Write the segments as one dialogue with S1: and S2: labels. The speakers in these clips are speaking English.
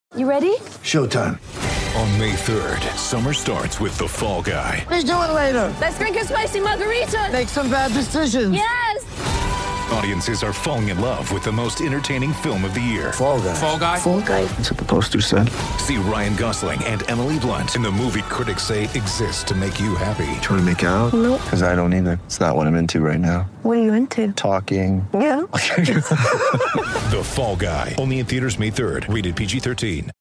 S1: You ready?
S2: Showtime.
S3: On May 3rd, summer starts with The Fall Guy.
S2: Let's do it later.
S1: Let's drink a spicy margarita.
S2: Make some bad decisions.
S1: Yes!
S3: Audiences are falling in love with the most entertaining film of the year.
S2: Fall Guy.
S3: Fall Guy?
S1: Fall guy.
S2: That's what the poster said.
S3: See Ryan Gosling and Emily Blunt in the movie critics say exists to make you happy.
S2: Trying to make it out?
S1: Nope.
S2: Because I don't either. It's not what I'm into right now.
S1: What are you into?
S2: Talking.
S1: Yeah.
S3: The Fall Guy. Only in theaters May 3rd. Rated PG-13.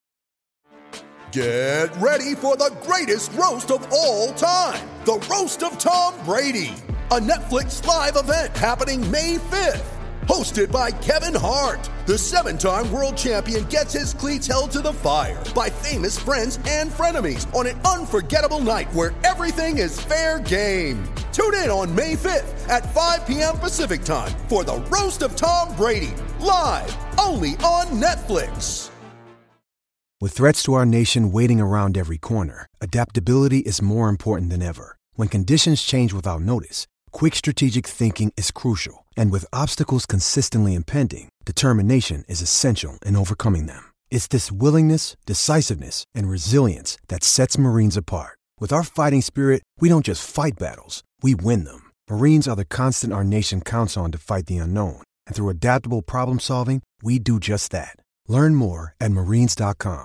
S4: Get ready for the greatest roast of all time. The Roast of Tom Brady. A Netflix live event happening May 5th. Hosted by Kevin Hart. The 7-time world champion gets his cleats held to the fire by famous friends and frenemies on an unforgettable night where everything is fair game. Tune in on May 5th at 5 p.m. Pacific time for the Roast of Tom Brady. Live only on Netflix.
S5: With threats to our nation waiting around every corner, adaptability is more important than ever. When conditions change without notice, quick strategic thinking is crucial. And with obstacles consistently impending, determination is essential in overcoming them. It's this willingness, decisiveness, and resilience that sets Marines apart. With our fighting spirit, we don't just fight battles, we win them. Marines are the constant our nation counts on to fight the unknown. And through adaptable problem solving, we do just that. Learn more at marines.com.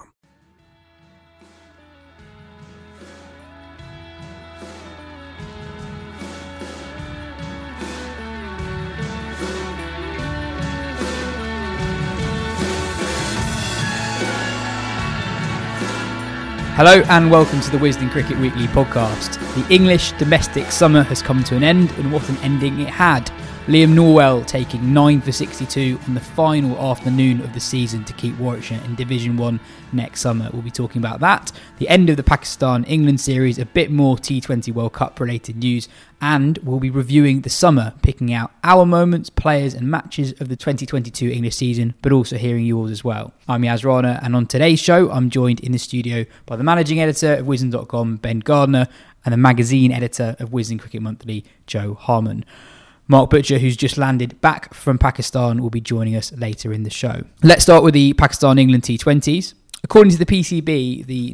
S6: Hello and welcome to the Wisden Cricket Weekly podcast. The English domestic summer has come to an end, and what an ending it had. Liam Norwell taking 9 for 62 on the final afternoon of the season to keep Warwickshire in Division 1 next summer. We'll be talking about that, the end of the Pakistan-England series, a bit more T20 World Cup related news, and we'll be reviewing the summer, picking out our moments, players and matches of the 2022 English season, but also hearing yours as well. I'm Yaz Rana, and on today's show, I'm joined in the studio by the managing editor of Wisden.com, Ben Gardner, and the magazine editor of Wisden Cricket Monthly, Joe Harmon. Mark Butcher, who's just landed back from Pakistan, will be joining us later in the show. Let's start with the Pakistan-England T20s. According to the PCB, the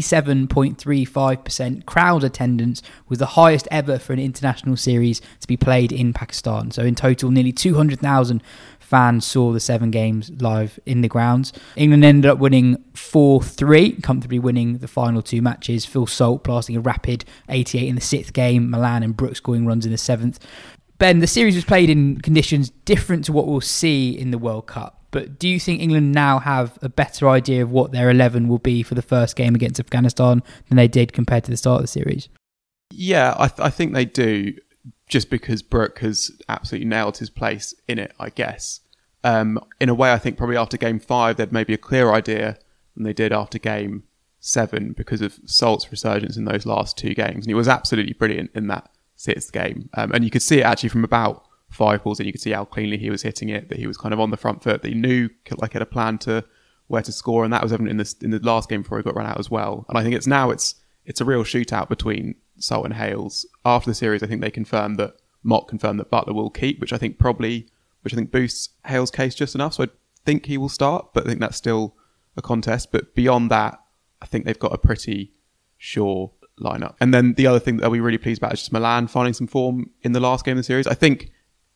S6: 97.35% crowd attendance was the highest ever for an international series to be played in Pakistan. So in total, nearly 200,000 fans saw the 7 games live in the grounds. England ended up winning 4-3, comfortably winning the final 2 matches. Phil Salt blasting a rapid 88 in the 6th game, Milan and Brooks scoring runs in the 7th. Ben, the series was played in conditions different to what we'll see in the World Cup, but do you think England now have a better idea of what their 11 will be for the first game against Afghanistan than they did compared to the start of the series?
S7: Yeah, I think they do, just because Brooke has absolutely nailed his place in it, I guess. In a way, I think probably after Game 5, they'd maybe a clearer idea than they did after Game 7 because of Salt's resurgence in those last 2 games. And he was absolutely brilliant in that 6th game. And you could see it actually from about 5 balls, and you could see how cleanly he was hitting it, that he was kind of on the front foot, that he knew like he had a plan to where to score, and that was evident in the last game before he got run out as well. And I think it's a real shootout between Salt and Hales. After the series, I think they confirmed that Mott confirmed that Buttler will keep, which I think boosts Hales' case just enough. So I think he will start, but I think that's still a contest. But beyond that, I think they've got a pretty sure lineup. And then the other thing that we're really pleased about is just Milan finding some form in the last game of the series. I think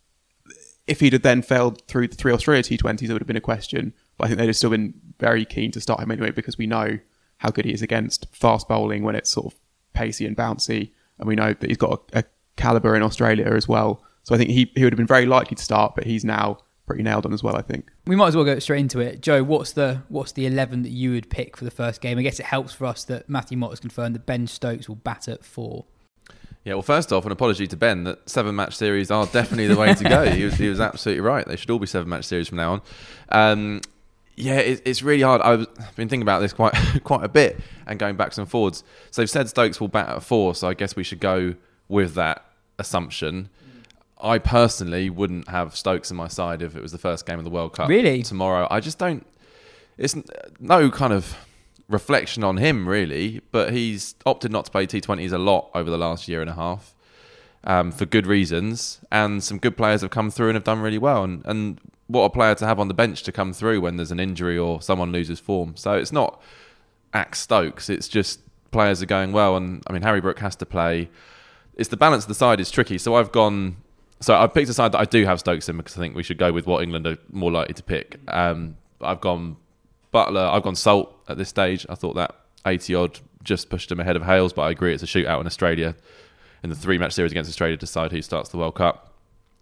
S7: if he'd have then failed through the 3 Australia T20s, it would have been a question. But I think they'd have still been very keen to start him anyway, because we know how good he is against fast bowling when it's sort of pacey and bouncy. And we know that he's got a calibre in Australia as well. So I think he would have been very likely to start, but he's now pretty nailed on as well, I think.
S6: We might as well go straight into it. Joe, what's the 11 that you would pick for the first game? I guess it helps for us that Matthew Mott has confirmed that Ben Stokes will bat at 4.
S8: Yeah, well, first off, an apology to Ben that 7-match series are definitely the way to go. He was absolutely right. They should all be 7-match series from now on. Yeah, it's really hard. I've been thinking about this quite a bit and going backwards and forwards. So they've said Stokes will bat at 4, so I guess we should go with that assumption. I personally wouldn't have Stokes on my side if it was the first game of the World Cup tomorrow. I just don't... It's no kind of reflection on him, really, but he's opted not to play T20s a lot over the last year and a half for good reasons, and some good players have come through and have done really well. And what a player to have on the bench to come through when there's an injury or someone loses form. So it's not axe Stokes, it's just players are going well. And I mean, Harry Brook has to play. It's the balance of the side is tricky. So I've picked a side that I do have Stokes in because I think we should go with what England are more likely to pick. I've gone Butler, I've gone Salt at this stage. I thought that 80-odd just pushed him ahead of Hales, but I agree it's a shootout in Australia. In the 3-match series against Australia to decide who starts the World Cup.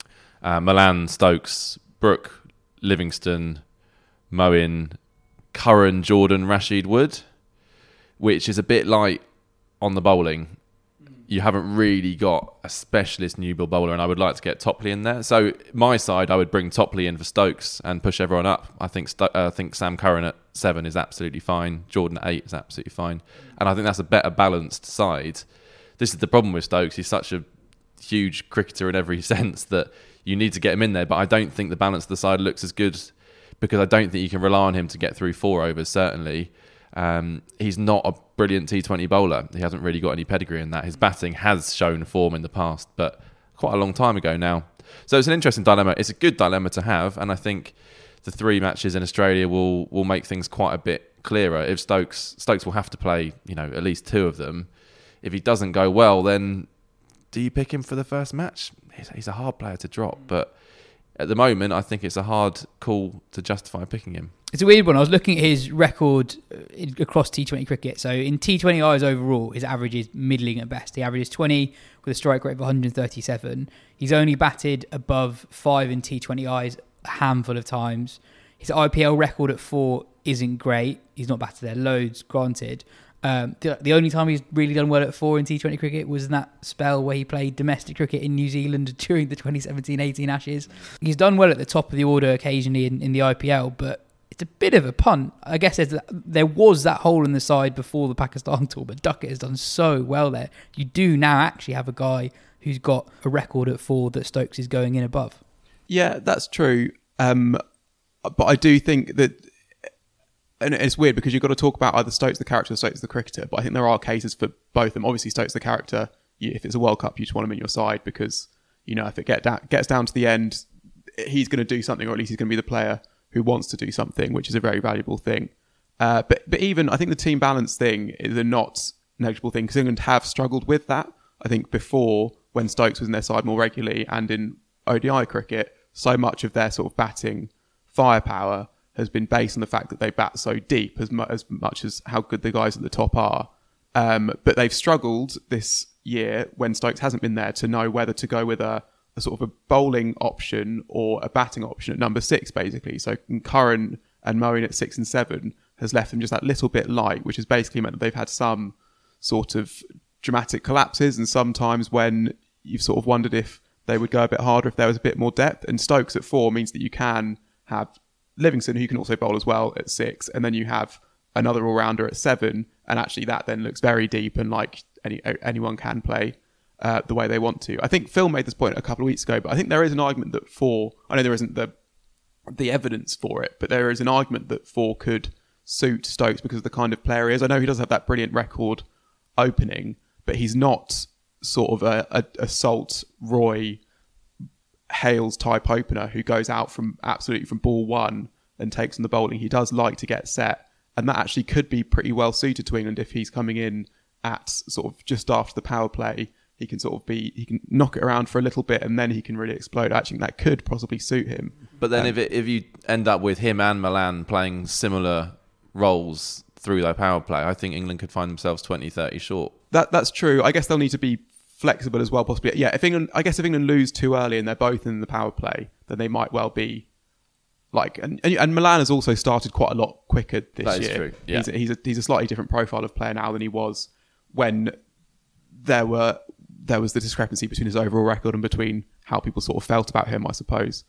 S8: Milan, Stokes, Brook, Livingston, Moen, Curran, Jordan, Rashid, Wood, which is a bit light on the bowling. You haven't really got a specialist new build bowler, and I would like to get Topley in there. So my side, I would bring Topley in for Stokes and push everyone up. I think Sam Curran at 7 is absolutely fine. Jordan at 8 is absolutely fine. And I think that's a better balanced side. This is the problem with Stokes. He's such a huge cricketer in every sense that you need to get him in there. But I don't think the balance of the side looks as good because I don't think you can rely on him to get through 4 overs, certainly. He's not a brilliant T20 bowler. He hasn't really got any pedigree in that. His batting has shown form in the past, but quite a long time ago now. So it's an interesting dilemma. It's a good dilemma to have, and I think the 3 matches in Australia will make things quite a bit clearer. If Stokes will have to play, at least 2 of them. If he doesn't go well, then do you pick him for the first match? He's a hard player to drop, but at the moment, I think it's a hard call to justify picking him.
S6: It's a weird one. I was looking at his record across T20 cricket. So in T20Is overall, his average is middling at best. He averages 20 with a strike rate of 137. He's only batted above 5 in T20Is a handful of times. His IPL record at 4 isn't great. He's not batted there loads, granted. The only time he's really done well at 4 in T20 cricket was in that spell where he played domestic cricket in New Zealand during the 2017-18 Ashes. He's done well at the top of the order occasionally in the IPL, but it's a bit of a punt. I guess there was that hole in the side before the Pakistan tour, but Duckett has done so well there. You do now actually have a guy who's got a record at 4 that Stokes is going in above.
S7: Yeah, that's true. But I do think that, and it's weird because you've got to talk about either Stokes the character or Stokes the cricketer, but I think there are cases for both of them. Obviously, Stokes the character, if it's a World Cup, you just want him in your side because, if it gets down to the end, he's going to do something, or at least he's going to be the player who wants to do something, which is a very valuable thing. But even, I think the team balance thing is a not negligible thing because England have struggled with that. I think before, when Stokes was in their side more regularly and in ODI cricket, so much of their sort of batting firepower has been based on the fact that they bat so deep as much as how good the guys at the top are. But they've struggled this year when Stokes hasn't been there to know whether to go with a sort of a bowling option or a batting option at number 6, basically. So Curran and Moen at 6 and 7 has left them just that little bit light, which has basically meant that they've had some sort of dramatic collapses and sometimes when you've sort of wondered if they would go a bit harder if there was a bit more depth. And Stokes at 4 means that you can have Livingston, who can also bowl as well, at 6, and then you have another all-rounder at 7, and actually that then looks very deep and like anyone can play the way they want to. I think Phil made this point a couple of weeks ago, but I think there is an argument that 4, I know there isn't the evidence for it, but there is an argument that 4 could suit Stokes because of the kind of player he is. I know he does have that brilliant record opening, but he's not sort of a Salt, Roy, Hales type opener who goes out from ball 1 and takes on the bowling. He does like to get set, and that actually could be pretty well suited to England if he's coming in at sort of just after the power play. He can knock it around for a little bit and then he can really explode. Actually, that could possibly suit him.
S8: But then if you end up with him and Milan playing similar roles through their power play, I think England could find themselves 20-30 short. That's
S7: true. I guess they'll need to be flexible as well, possibly. Yeah, if England lose too early and they're both in the power play, then they might well be like. And Milan has also started quite a lot quicker this year. That is true. Yeah. He's a slightly different profile of player now than he was when there was the discrepancy between his overall record and between how people sort of felt about him, I suppose.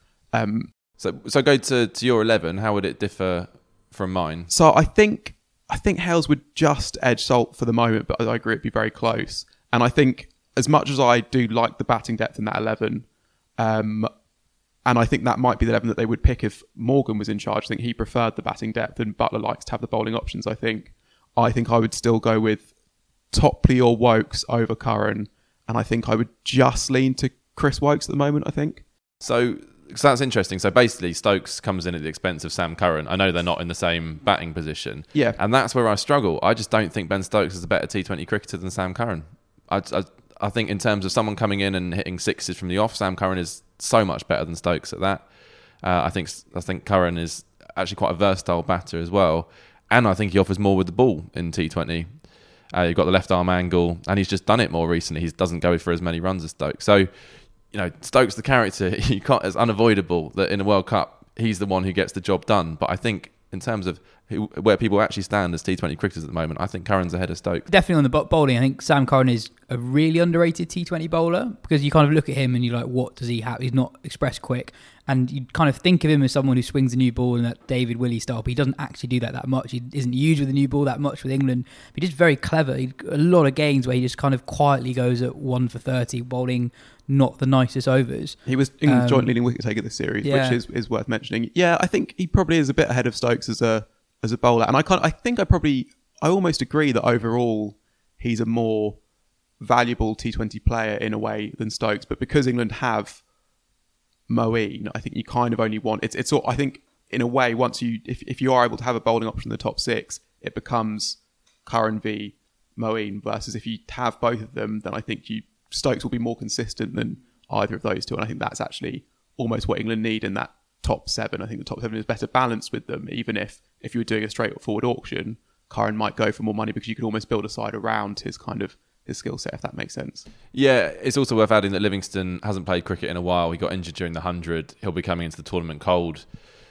S8: So go to your 11. How would it differ from mine?
S7: So I think Hales would just edge Salt for the moment, but I agree it'd be very close. And I think as much as I do like the batting depth in that 11, and I think that might be the 11 that they would pick if Morgan was in charge. I think he preferred the batting depth and Butler likes to have the bowling options, I think I would still go with Topley or Wokes over Curran, and I think I would just lean to Chris Wokes at the moment, I think.
S8: So So that's interesting. So basically, Stokes comes in at the expense of Sam Curran. I know they're not in the same batting position.
S7: Yeah.
S8: And that's where I struggle. I just don't think Ben Stokes is a better T20 cricketer than Sam Curran. I think in terms of someone coming in and hitting sixes from the off, Sam Curran is so much better than Stokes at that. I think Curran is actually quite a versatile batter as well. And I think he offers more with the ball in T20. You've got the left arm angle, and he's just done it more recently. He doesn't go for as many runs as Stokes. So, Stokes, the character, it's unavoidable that in a World Cup, he's the one who gets the job done. But I think in terms of where people actually stand as T20 cricketers at the moment, I think Curran's ahead of Stokes.
S6: Definitely on the bowling, I think Sam Curran is a really underrated T20 bowler, because you kind of look at him and you're like, what does he have? He's not express quick. And you kind of think of him as someone who swings a new ball in that David Willey style, but he doesn't actually do that much. He isn't used with the new ball that much with England. But he's just very clever. A lot of games where he just kind of quietly goes at 1 for 30, bowling not the nicest overs.
S7: He was England's joint leading wicket taker this series, which is worth mentioning. Yeah, I think he probably is a bit ahead of Stokes as a bowler, and I almost agree that overall he's a more valuable T20 player in a way than Stokes. But because England have Moeen, I think you kind of only want it's. I think in a way, once if you are able to have a bowling option in the top 6, it becomes Curran v Moeen, versus if you have both of them, then I think Stokes will be more consistent than either of those two, and I think that's actually almost what England need in that top 7. I think the top 7 is better balanced with them. Even if you were doing a straightforward auction, Curran might go for more money because you could almost build a side around his skill set, if that makes sense.
S8: Yeah, it's also worth adding that Livingston hasn't played cricket in a while. He got injured during the 100. He'll be coming into the tournament cold.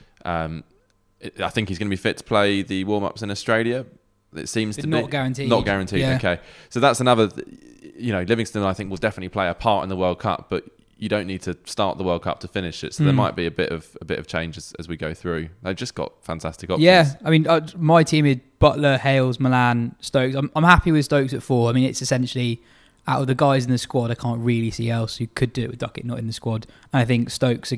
S8: I think he's going to be fit to play the warm-ups in Australia. It seems to be
S6: not guaranteed.
S8: Not guaranteed. Yeah. Okay, so that's another. Livingston, I think, will definitely play a part in the World Cup, but you don't need to start the World Cup to finish it. So there might be a bit of change as we go through. They've just got fantastic options.
S6: Yeah, I mean, my team is Butler, Hales, Milan, Stokes. I'm happy with Stokes at 4. I mean, it's essentially out of the guys in the squad, I can't really see else who could do it with Duckett not in the squad. And I think Stokes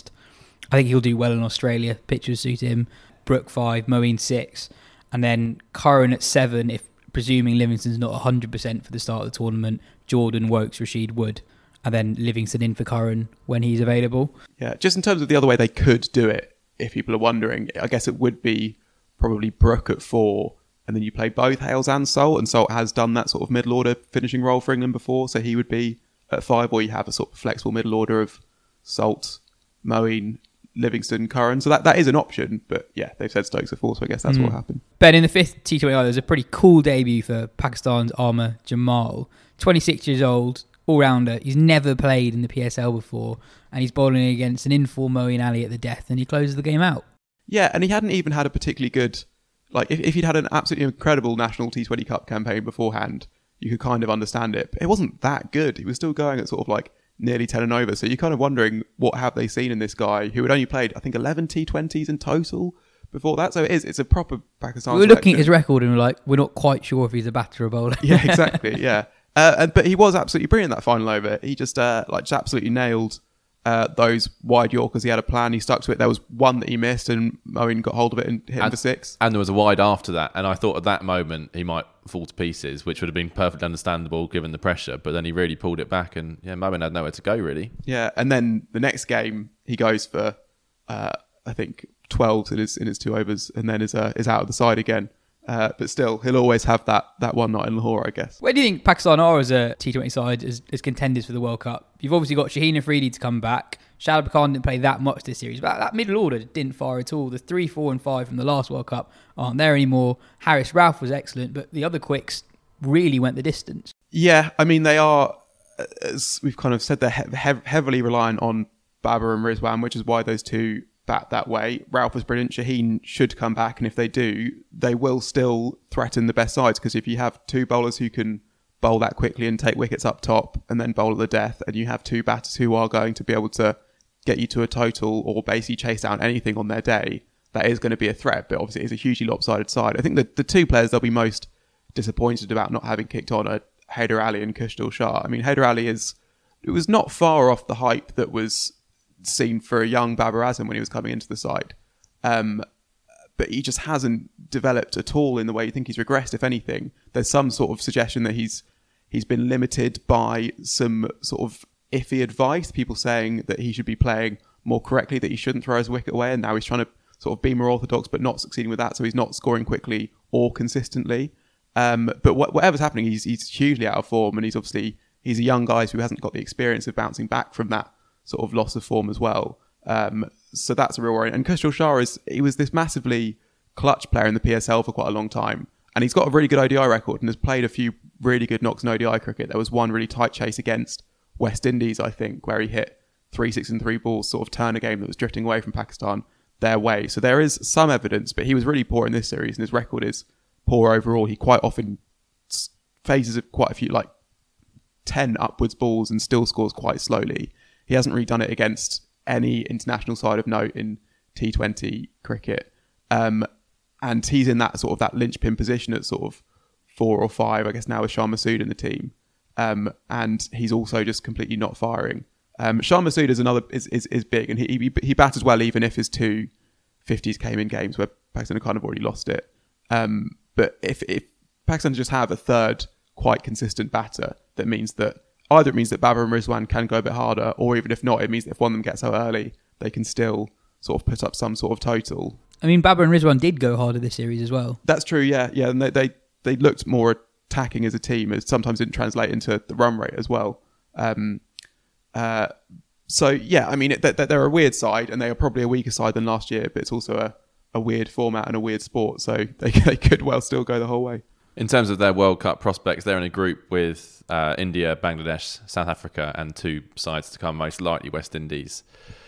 S6: I think he'll do well in Australia. Pitches suit him. Brook 5, Moeen 6, and then Curran at 7. If presuming Livingston's not 100% for the start of the tournament, Jordan, Wokes, Rashid, Wood. And then Livingston in for Curran when he's available.
S7: Yeah, just in terms of the other way they could do it, if people are wondering, I guess it would be probably Brook at 4, and then you play both Hales and Salt, and Salt has done that sort of middle order finishing role for England before, so he would be at 5, or you have a sort of flexible middle order of Salt, Moeen, Livingston, Curran. So that is an option, but yeah, they've said Stokes at 4, so I guess that's what happened.
S6: Ben, in the 5th T20I, there's a pretty cool debut for Pakistan's Amar Jamal. 26 years old, all-rounder. He's never played in the PSL before, and he's bowling against an in-form Moeen Ali at the death, and he closes the game out.
S7: Yeah, and he hadn't even had a particularly good... if he'd had an absolutely incredible National T20 Cup campaign beforehand, you could kind of understand it. But it wasn't that good. He was still going at sort of nearly 10 and over. So you're kind of wondering, what have they seen in this guy who had only played, I think, 11 T20s in total before that? So it's a proper Pakistan
S6: We were looking at his record and we're not quite sure if he's a batter or bowler.
S7: Yeah, exactly, yeah. But he was absolutely brilliant that final over. He just absolutely nailed those wide Yorkers. He had a plan. He stuck to it. There was one that he missed, and Moeen got hold of it and hit him for 6.
S8: And there was a wide after that. And I thought at that moment he might fall to pieces, which would have been perfectly understandable given the pressure. But then he really pulled it back, and Moeen had nowhere to go really.
S7: Yeah, and then the next game he goes for I think 12 in his 2 overs, and then is out of the side again. But still, he'll always have that one night in Lahore, I guess.
S6: Where do you think Pakistan are as a T20 side, as contenders for the World Cup? You've obviously got Shaheen Afridi to come back. Shahid Khan didn't play that much this series, but that middle order didn't fire at all. The 3, 4 and 5 from the last World Cup aren't there anymore. Haris Rauf was excellent, but the other quicks really went the distance.
S7: Yeah, I mean, they are, as we've kind of said, they're heavily reliant on Babar and Rizwan, which is why those two bat that way. Rauf was brilliant. Shaheen should come back, and if they do, they will still threaten the best sides, because if you have 2 bowlers who can bowl that quickly and take wickets up top and then bowl at the death, and you have 2 batters who are going to be able to get you to a total or basically chase down anything on their day, that is going to be a threat. But obviously it's a hugely lopsided side. I think that the 2 players they'll be most disappointed about not having kicked on are Haider Ali and Kushdal Shah. I mean, Haider Ali was not far off the hype that was seen for a young Babar Azam when he was coming into the side. But he just hasn't developed at all in the way you think he's regressed. If anything, there's some sort of suggestion that he's been limited by some sort of iffy advice, people saying that he should be playing more correctly that he shouldn't throw his wicket away, and now he's trying to sort of be more orthodox but not succeeding with that, so he's not scoring quickly or consistently. But whatever's happening, he's hugely out of form, and he's a young guy who hasn't got the experience of bouncing back from that sort of loss of form as well. So that's a real worry. And Kushal Shah he was this massively clutch player in the PSL for quite a long time, and he's got a really good ODI record and has played a few really good knocks in ODI cricket. There was one really tight chase against West Indies, I think, where he hit 3 6 and 3 balls, sort of turn a game that was drifting away from Pakistan their way. So there is some evidence, but he was really poor in this series, and his record is poor overall. He quite often phases of quite a few, like 10 upwards balls, and still scores quite slowly. He hasn't really done it against any international side of note in T20 cricket. And he's in that sort of that linchpin position at sort of 4 or 5, I guess now with Shah Masood in the team. And he's also just completely not firing. Shah Masood is big, and he batters well even if his 2 50s came in games where Pakistan had kind of already lost it. But if Pakistan just have a third quite consistent batter, that means that either it means that Babar and Rizwan can go a bit harder, or even if not, it means that if one of them gets out early, they can still sort of put up some sort of total.
S6: I mean, Babar and Rizwan did go harder this series as well.
S7: That's true, yeah. And they looked more attacking as a team. It sometimes didn't translate into the run rate as well. So, yeah, I mean, they're a weird side, and they are probably a weaker side than last year, but it's also a weird format and a weird sport, so they could well still go the whole way.
S8: In terms of their World Cup prospects, they're in a group with India, Bangladesh, South Africa, and 2 sides to come, most likely West Indies.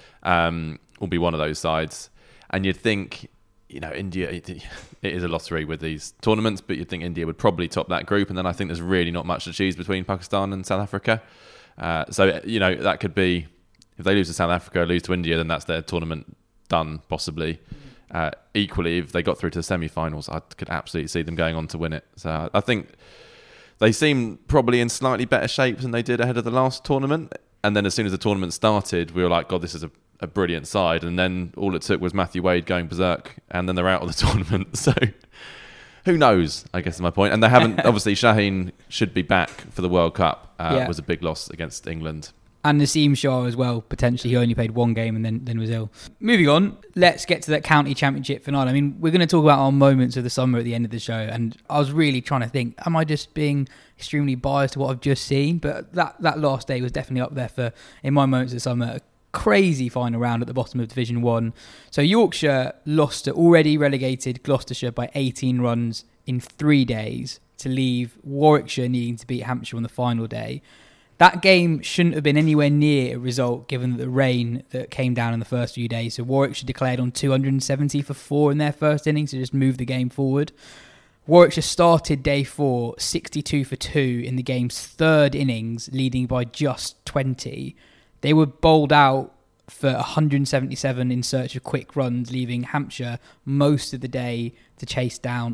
S8: Will be one of those sides. And you'd think, India, it is a lottery with these tournaments, but you'd think India would probably top that group. And then I think there's really not much to choose between Pakistan and South Africa. So that could be, if they lose to South Africa, lose to India, then that's their tournament done, possibly. Equally, if they got through to the semi-finals, I could absolutely see them going on to win it. So I think they seem probably in slightly better shape than they did ahead of the last tournament. And then as soon as the tournament started, we were like, God, this is a brilliant side. And then all it took was Matthew Wade going berserk, and then they're out of the tournament. So who knows, I guess is my point. And they haven't, obviously, Shaheen should be back for the World Cup. Was a big loss against England.
S6: And Naseem Shah as well, potentially. He only played 1 game and then was ill. Moving on, let's get to that county championship finale. I mean, we're going to talk about our moments of the summer at the end of the show, and I was really trying to think, am I just being extremely biased to what I've just seen? But that last day was definitely up there for, in my moments of the summer, a crazy final round at the bottom of Division 1. So Yorkshire lost to already relegated Gloucestershire by 18 runs in 3 days to leave Warwickshire needing to beat Hampshire on the final day. That game shouldn't have been anywhere near a result given the rain that came down in the first few days. So Warwickshire declared on 270 for 4 in their first innings to just move the game forward. Warwickshire started day 4 62 for 2 in the game's third innings, leading by just 20. They were bowled out for 177 in search of quick runs, leaving Hampshire most of the day to chase down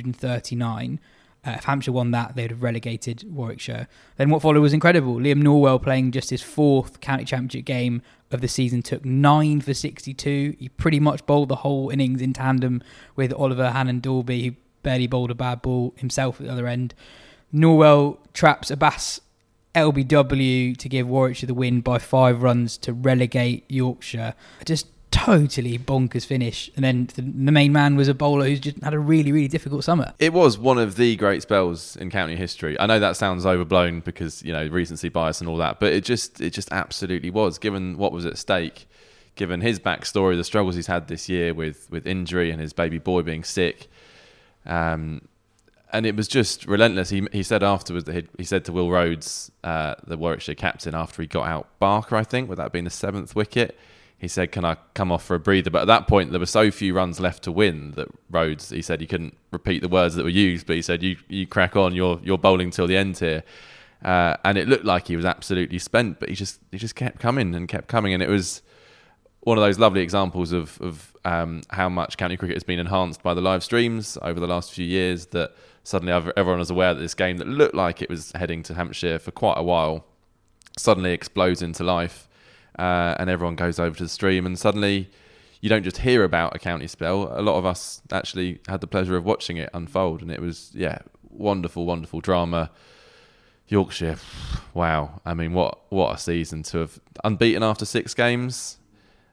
S6: 139. If Hampshire won that, they would have relegated Warwickshire. Then what followed was incredible. Liam Norwell, playing just his 4th county championship game of the season, took 9 for 62. He pretty much bowled the whole innings in tandem with Oliver Hannon-Dalby, who barely bowled a bad ball himself at the other end. Norwell traps Abbas LBW to give Warwickshire the win by 5 runs to relegate Yorkshire. Just totally bonkers finish. And then the main man was a bowler who's just had a really, really difficult summer.
S8: It was one of the great spells in county history. I know that sounds overblown because, recency bias and all that, but it just absolutely was, given what was at stake, given his backstory, the struggles he's had this year with injury and his baby boy being sick. And it was just relentless. He said afterwards that he said to Will Rhodes, the Warwickshire captain, after he got out Barker, I think, with that being the 7th wicket, he said, can I come off for a breather? But at that point, there were so few runs left to win that Rhodes, he said he couldn't repeat the words that were used, but he said, you crack on, you're bowling till the end here. And it looked like he was absolutely spent, but he just kept coming. And it was one of those lovely examples of how much county cricket has been enhanced by the live streams over the last few years, that suddenly everyone was aware that this game that looked like it was heading to Hampshire for quite a while suddenly explodes into life. And everyone goes over to the stream, and suddenly you don't just hear about a county spell. A lot of us actually had the pleasure of watching it unfold, and it was, wonderful, wonderful drama. Yorkshire, wow. I mean, what a season to have unbeaten after 6 games.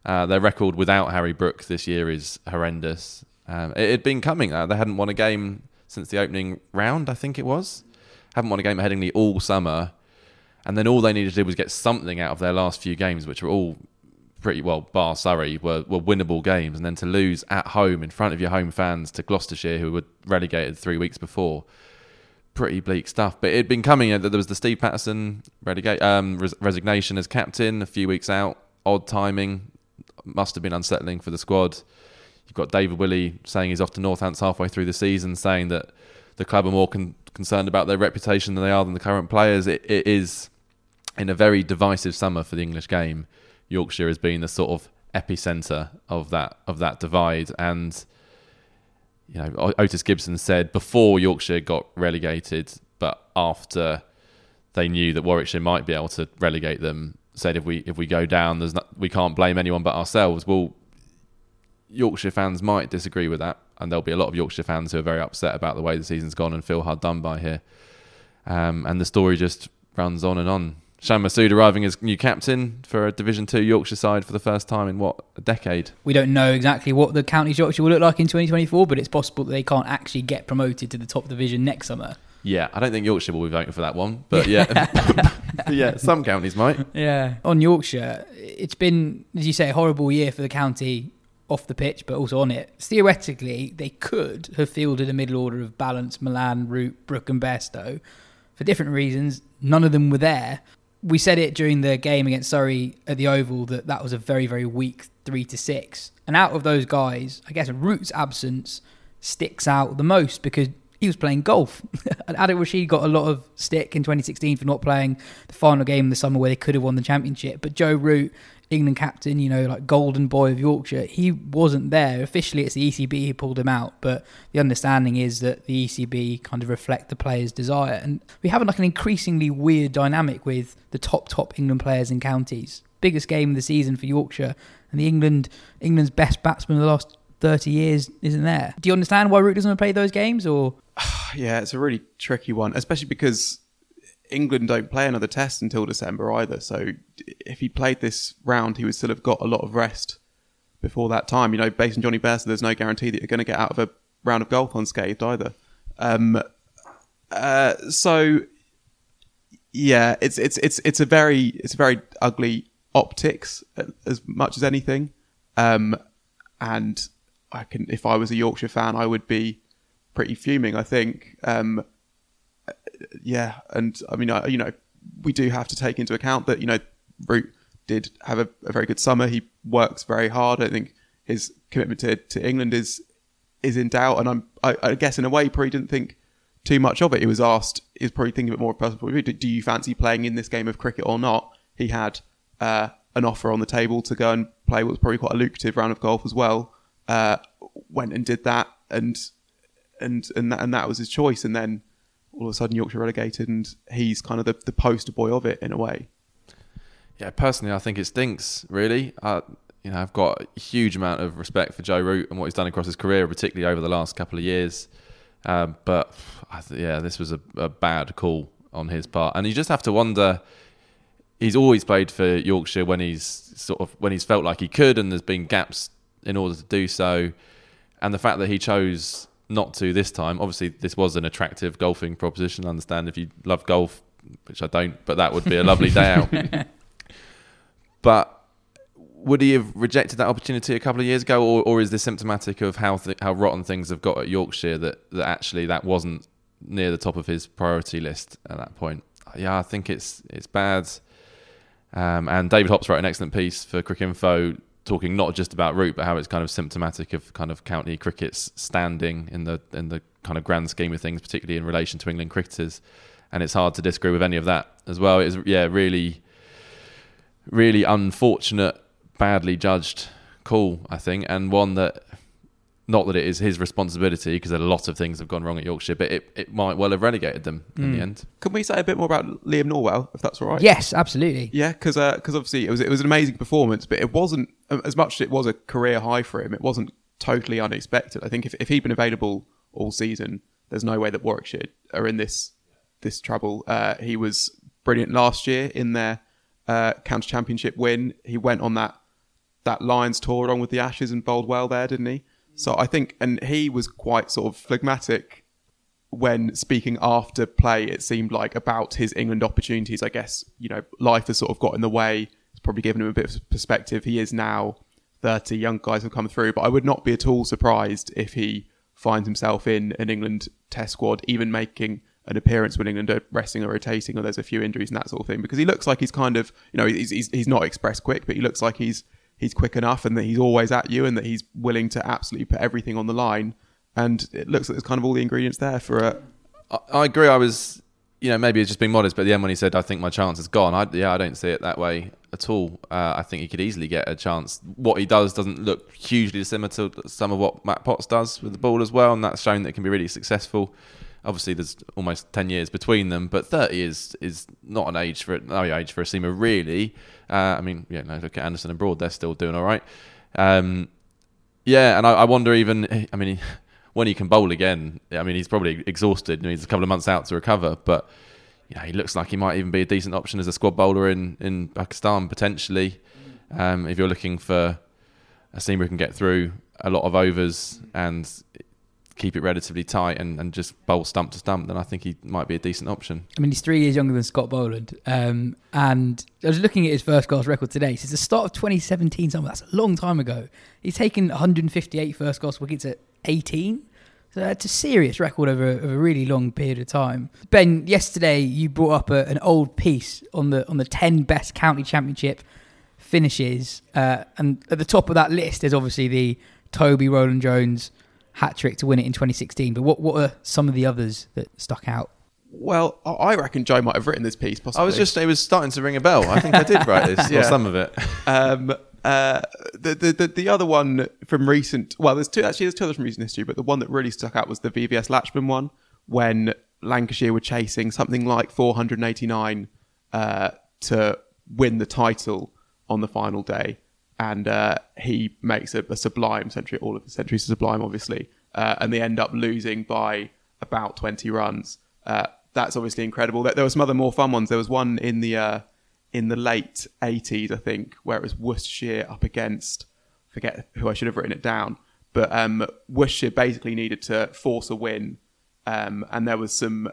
S8: Their record without Harry Brook this year is horrendous. It had been coming. They hadn't won a game since the opening round, I think it was. Haven't won a game at Headingley all summer. And then all they needed to do was get something out of their last few games, which were all pretty well, bar Surrey, were winnable games. And then to lose at home in front of your home fans to Gloucestershire, who were relegated 3 weeks before, pretty bleak stuff. But it had been coming. There was the Steve Patterson resignation as captain a few weeks out. Odd timing. Must have been unsettling for the squad. You've got David Willey saying he's off to Northants halfway through the season, saying that the club are more concerned about their reputation than they are than the current players. It is, in a very divisive summer for the English game, Yorkshire has been the sort of epicentre of that divide. And Otis Gibson said before Yorkshire got relegated, but after they knew that Warwickshire might be able to relegate them, said if we go down, we can't blame anyone but ourselves. Well, Yorkshire fans might disagree with that, and there'll be a lot of Yorkshire fans who are very upset about the way the season's gone and feel hard done by here. And the story just runs on and on. Shan Massoud arriving as new captain for a Division 2 Yorkshire side for the first time in, a decade?
S6: We don't know exactly what the Counties Yorkshire will look like in 2024, but it's possible that they can't actually get promoted to the top division next summer.
S8: Yeah, I don't think Yorkshire will be voting for that one, but yeah. Yeah, some counties might.
S6: Yeah. On Yorkshire, it's been, as you say, a horrible year for the county off the pitch, but also on it. Theoretically, they could have fielded a middle order of Balance, Milan, Root, Brook and Bairstow. For different reasons, none of them were there. We said it during the game against Surrey at the Oval that was a very, very weak 3-6. And out of those guys, I guess Root's absence sticks out the most because he was playing golf. Adil Rashid got a lot of stick in 2016 for not playing the final game in the summer where they could have won the championship. But Joe Root, England captain, like golden boy of Yorkshire, he wasn't there. Officially, it's the ECB who pulled him out, but the understanding is that the ECB kind of reflect the players' desire. And we have an increasingly weird dynamic with the top England players in counties. Biggest game of the season for Yorkshire, and England's best batsman of the last 30 years isn't there. Do you understand why Root doesn't play those games? Or
S7: yeah, it's a really tricky one, especially because England don't play another test until December either. So if he played this round, he would still have got a lot of rest before that time. Based on Johnny Bairstow, there's no guarantee that you're going to get out of a round of golf unscathed either. So yeah, it's a very ugly optics as much as anything. And if I was a Yorkshire fan, I would be pretty fuming, I think. Yeah, and I mean, we do have to take into account that, Root did have a very good summer. He works very hard. I think his commitment to England is in doubt, and I guess in a way he probably didn't think too much of it. He was asked, he was probably thinking a bit more personal. Do you fancy playing in this game of cricket or not? He had an offer on the table to go and play what was probably quite a lucrative round of golf as well. Went and did that, and that was his choice. And then all of a sudden Yorkshire relegated, and he's kind of the poster boy of it in a way.
S8: Yeah, personally, I think it stinks, really. I've got a huge amount of respect for Joe Root and what he's done across his career, particularly over the last couple of years. But this was a bad call on his part. And you just have to wonder, he's always played for Yorkshire when he's felt like he could, and there's been gaps in order to do so. And the fact that he chose not to this time, obviously this was an attractive golfing proposition. I understand if you love golf, which I don't, but that would be a lovely day out. But would he have rejected that opportunity a couple of years ago, or is this symptomatic of how rotten things have got at Yorkshire that actually that wasn't near the top of his priority list at that point? Yeah, I think it's bad. And David Hopps wrote an excellent piece for Cricinfo talking not just about Root, but how it's kind of symptomatic of kind of county cricket's standing in the kind of grand scheme of things, particularly in relation to England cricketers. And it's hard to disagree with any of that as well. It was, really, really unfortunate, badly judged call, I think, and one that, not that it is his responsibility, because a lot of things have gone wrong at Yorkshire, but it might well have relegated them in the end.
S7: Can we say a bit more about Liam Norwell, if that's all right?
S6: Yes, absolutely.
S7: Yeah, because obviously it was an amazing performance, but it wasn't, as much as it was a career high for him, it wasn't totally unexpected. I think if he'd been available all season, there's no way that Warwickshire are in this trouble. He was brilliant last year in their county championship win. He went on that that Lions tour along with the Ashes and bowled well there, didn't he? So I think, and he was quite sort of phlegmatic when speaking after play, it seemed like, about his England opportunities. I guess, life has sort of got in the way. It's probably given him a bit of perspective. He is now 30, young guys have come through, but I would not be at all surprised if he finds himself in an England test squad, even making an appearance when England are resting or rotating, or there's a few injuries and that sort of thing, because he looks like he's kind of, he's not express quick, but he looks like he's quick enough and that he's always at you and that he's willing to absolutely put everything on the line. And it looks like there's kind of all the ingredients there for it.
S8: I agree. I was, maybe it's just being modest, but at the end when he said, I think my chance is gone, I don't see it that way at all. I think he could easily get a chance. What he does doesn't look hugely dissimilar to some of what Matt Potts does with the ball as well, and that's shown that it can be really successful. Obviously, there's almost 10 years between them, but 30 is not an age for a seamer, really. Look at Anderson and Broad; they're still doing all right. And I wonder even. When he can bowl again, he's probably exhausted. He needs a couple of months out to recover, but he looks like he might even be a decent option as a squad bowler in Pakistan potentially. If you're looking for a seamer who can get through a lot of overs and keep it relatively tight and just bowl stump to stump, then I think he might be a decent option.
S6: He's 3 years younger than Scott Boland. And I was looking at his first class record today. Since the start of 2017, that's a long time ago. He's taken 158 first class wickets at 18. So that's a serious record over a really long period of time. Ben, yesterday you brought up an old piece on the 10 best county championship finishes. And at the top of that list is obviously the Toby Rowland-Jones hat-trick to win it in 2016. But what are some of the others that stuck out?
S7: Well, I reckon Joe might have written this piece, possibly.
S8: It was starting to ring a bell. I think I did write this, or some of it.
S7: The other one from recent, there's two others from recent history, but the one that really stuck out was the VVS Latchman one, when Lancashire were chasing something like 489 to win the title on the final day, and he makes a sublime century. All of the centuries are sublime, obviously, and they end up losing by about 20 runs. That's obviously incredible. There were some other more fun ones. There was one in the late 80s, I think, where it was Worcestershire up against, I forget who, I should have written it down, but Worcestershire basically needed to force a win, and there was some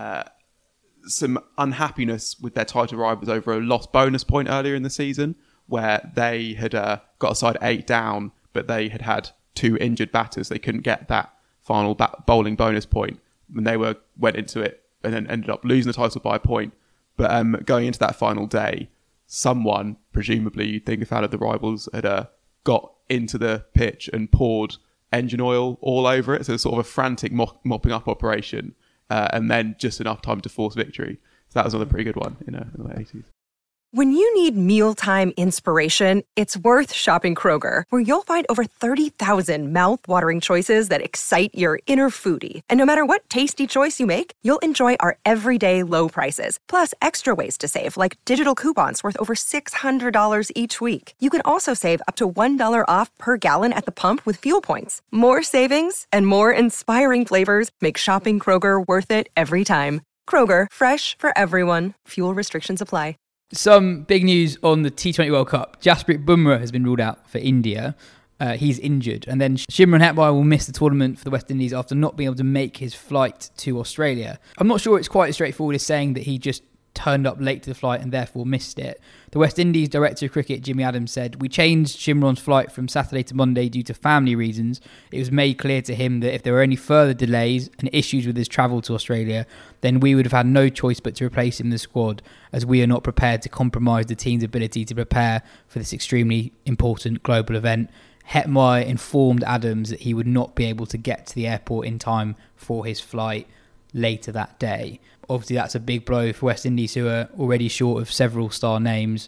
S7: unhappiness with their title rivals over a lost bonus point earlier in the season, where they had got a side 8 down, but they had 2 injured batters. They couldn't get that final bowling bonus point, and they went into it and then ended up losing the title by a point. But going into that final day, someone, presumably you'd think a fan of the rivals, had got into the pitch and poured engine oil all over it. So it was sort of a frantic mopping up operation, and then just enough time to force victory. So that was another pretty good one in the late 80s.
S9: When you need mealtime inspiration, it's worth shopping Kroger, where you'll find over 30,000 mouth-watering choices that excite your inner foodie. And no matter what tasty choice you make, you'll enjoy our everyday low prices, plus extra ways to save, like digital coupons worth over $600 each week. You can also save up to $1 off per gallon at the pump with fuel points. More savings and more inspiring flavors make shopping Kroger worth it every time. Kroger, fresh for everyone. Fuel restrictions apply.
S6: Some big news on the T20 World Cup. Jasprit Bumrah has been ruled out for India. He's injured. And then Shimron Hetmyer will miss the tournament for the West Indies after not being able to make his flight to Australia. I'm not sure it's quite as straightforward as saying that he just turned up late to the flight and therefore missed it. The West Indies Director of Cricket, Jimmy Adams, said, "We changed Shimron's flight from Saturday to Monday due to family reasons. It was made clear to him that if there were any further delays and issues with his travel to Australia, then we would have had no choice but to replace him in the squad, as we are not prepared to compromise the team's ability to prepare for this extremely important global event." Hetmyer informed Adams that he would not be able to get to the airport in time for his flight later that day. Obviously, that's a big blow for West Indies, who are already short of several star names.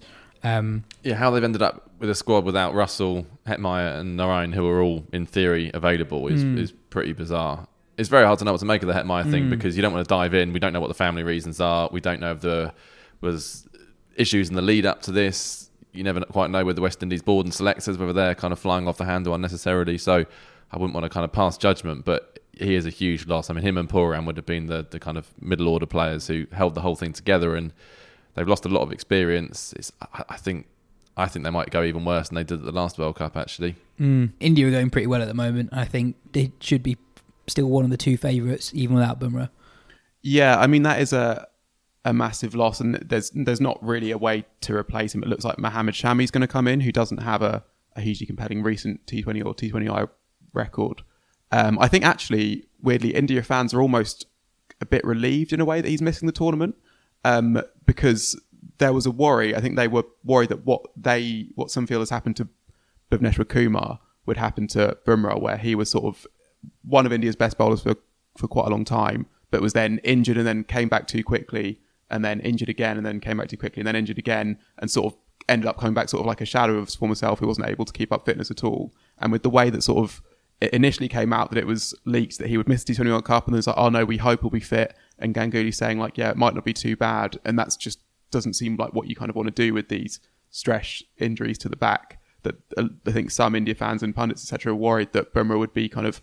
S8: How they've ended up with a squad without Russell, Hetmyer and Narayan, who are all, in theory, available, is pretty bizarre. It's very hard to know what to make of the Hetmyer thing, because you don't want to dive in. We don't know what the family reasons are. We don't know if there was issues in the lead up to this. You never quite know with the West Indies board and selectors, whether they're kind of flying off the handle unnecessarily. So I wouldn't want to kind of pass judgment, but he is a huge loss. I mean, him and Pooran would have been the kind of middle order players who held the whole thing together, and they've lost a lot of experience. I think I think they might go even worse than they did at the last World Cup, actually.
S6: India are going pretty well at the moment. I think they should be still one of the 2 favourites, even without Bumrah.
S7: Yeah, I mean, that is a massive loss, and there's not really a way to replace him. It looks like Mohammad Shami's going to come in, who doesn't have a hugely compelling recent T20 or T20I record. I think actually, weirdly, India fans are almost a bit relieved in a way that he's missing the tournament, because there was a worry. I think they were worried that what some feel has happened to Bhuvneshwar Kumar would happen to Bumrah, where he was sort of one of India's best bowlers for quite a long time, but was then injured and then came back too quickly, and then injured again and then came back too quickly and then injured again, and sort of ended up coming back sort of like a shadow of his former self, who wasn't able to keep up fitness at all. And with the way that sort of it initially came out that it was leaked that he would miss the T20 World Cup, and there's like, oh no, we hope he'll be fit, and Ganguly saying like, yeah, it might not be too bad, and that's just doesn't seem like what you kind of want to do with these stress injuries to the back. That I think some India fans and pundits etc. are worried that Bumrah would be kind of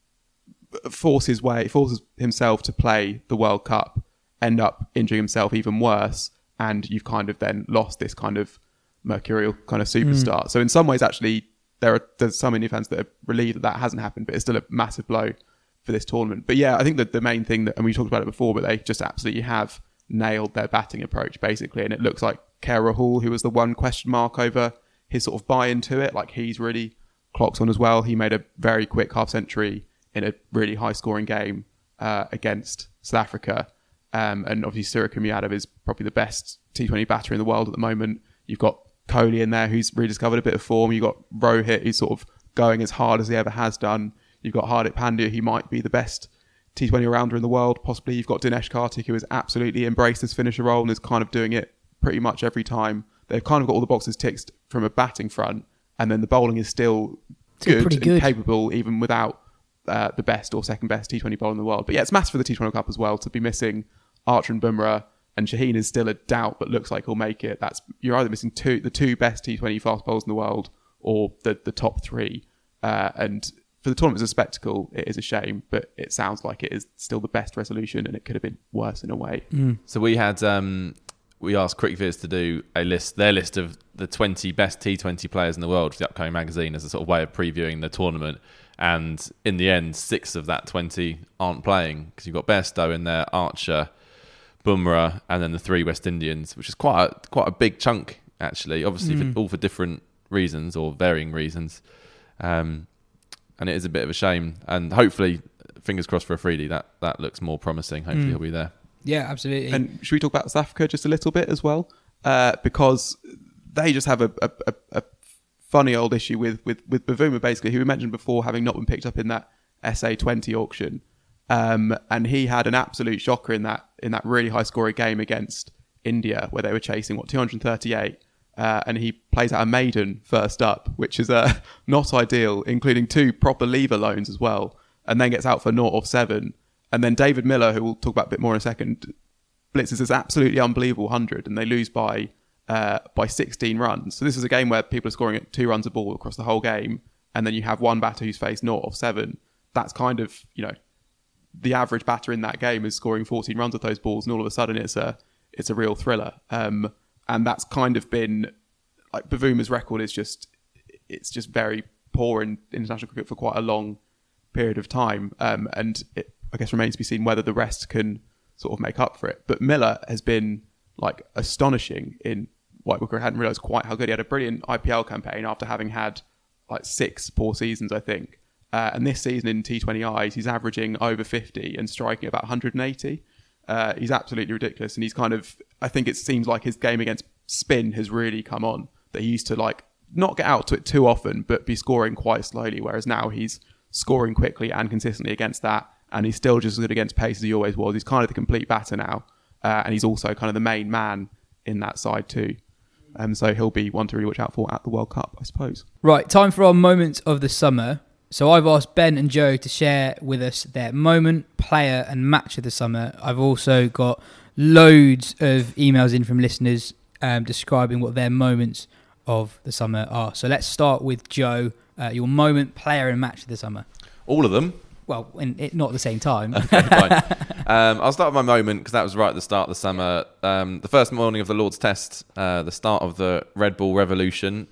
S7: forces himself to play the World Cup, end up injuring himself even worse, and you've kind of then lost this kind of mercurial kind of superstar. So in some ways, actually, there's some India fans that are relieved that hasn't happened, but it's still a massive blow for this tournament. But yeah, I think that the main thing and we talked about it before, but they just absolutely have nailed their batting approach basically, and it looks like KL Rahul, who was the one question mark over his sort of buy-in to it, like he's really clocked on as well. He made a very quick half century in a really high scoring game against South Africa, and obviously Suryakumar Yadav is probably the best T20 batter in the world at the moment. You've got Kohli in there, who's rediscovered a bit of form. You've got Rohit, who's sort of going as hard as he ever has done. You've got Hardik Pandya, who might be the best T20 all-rounder in the world, possibly. You've got Dinesh Karthik, who has absolutely embraced this finisher role and is kind of doing it pretty much every time. They've kind of got all the boxes ticked from a batting front, and then the bowling is still good and capable, even without the best or second best T20 bowler in the world. But yeah, it's massive for the T20 World Cup as well to be missing Archer and Bumrah, and Shaheen is still a doubt, but looks like he'll make it. You're either missing the two best T20 fast bowlers in the world, or the top 3. And for the tournament as a spectacle, it is a shame, but it sounds like it is still the best resolution, and it could have been worse in a way.
S8: So we had we asked CricViz to do their list of the 20 best T20 players in the world for the upcoming magazine as a sort of way of previewing the tournament. And in the end, 6 of that 20 aren't playing, because you've got Bairstow in there, Archer, Bumrah, and then the 3 West Indians, which is quite a big chunk actually. Obviously, all for different reasons or varying reasons, and it is a bit of a shame. And hopefully, fingers crossed for Afridi, that looks more promising. Hopefully, he'll be there. Yeah, absolutely.
S7: And should we talk about South Africa just a little bit as well, because they just have a funny old issue with Bavuma, basically, who we mentioned before having not been picked up in that SA20 auction. And he had an absolute shocker in that really high scoring game against India, where they were chasing 238, and he plays out a maiden first up, which is not ideal, including 2 proper lever loans as well, and then gets out for 0 off 7. And then David Miller, who we'll talk about a bit more in a second, blitzes this absolutely unbelievable 100, and they lose by 16 runs. So this is a game where people are scoring at 2 runs a ball across the whole game, and then you have one batter who's faced 0 off 7. That's kind of, the average batter in that game is scoring 14 runs with those balls, and all of a sudden it's a real thriller. And that's kind of been like Bavuma's record is just very poor in international cricket for quite a long period of time. And it, I guess, remains to be seen whether the rest can sort of make up for it. But Miller has been like astonishing in white ball cricket. I hadn't realised quite how good he had. A brilliant IPL campaign after having had like 6 poor seasons, I think. And this season in T20Is, he's averaging over 50 and striking about 180. He's absolutely ridiculous. And he's kind of, I think it seems like his game against spin has really come on. That he used to like not get out to it too often, but be scoring quite slowly. Whereas now he's scoring quickly and consistently against that. And he's still just as good against pace as he always was. He's kind of the complete batter now. And he's also kind of the main man in that side too. So he'll be one to really watch out for at the World Cup, I suppose.
S6: Right, time for our moments of the summer. So I've asked Ben and Joe to share with us their moment, player and match of the summer. I've also got loads of emails in from listeners describing what their moments of the summer are. So let's start with Joe. Your moment, player and match of the summer.
S8: All of them.
S6: Well, not at the same time.
S8: Okay, fine. I'll start with my moment because that was right at the start of the summer. The first morning of the Lord's Test, the start of the Red Bull revolution.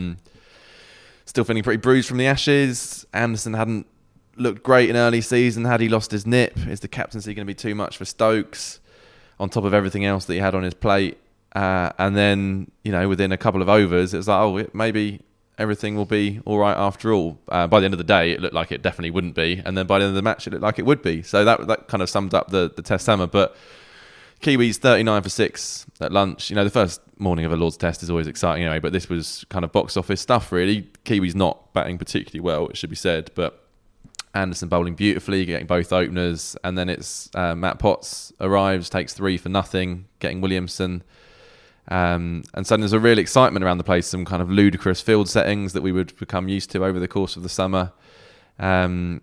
S8: Still feeling pretty bruised from the Ashes. Anderson hadn't looked great in early season. Had he lost his nip? Is the captaincy going to be too much for Stokes? On top of everything else that he had on his plate. And then, within a couple of overs, it was like, maybe everything will be all right after all. By the end of the day, it looked like it definitely wouldn't be. And then by the end of the match, it looked like it would be. So that kind of summed up the Test summer. But Kiwis 39 for 6 at lunch. The first morning of a Lord's Test is always exciting anyway, but this was kind of box office stuff, really. Kiwis not batting particularly well, it should be said, but Anderson bowling beautifully, getting both openers, and then it's Matt Potts arrives, takes 3 for nothing, getting Williamson. And suddenly there's a real excitement around the place, some kind of ludicrous field settings that we would become used to over the course of the summer. The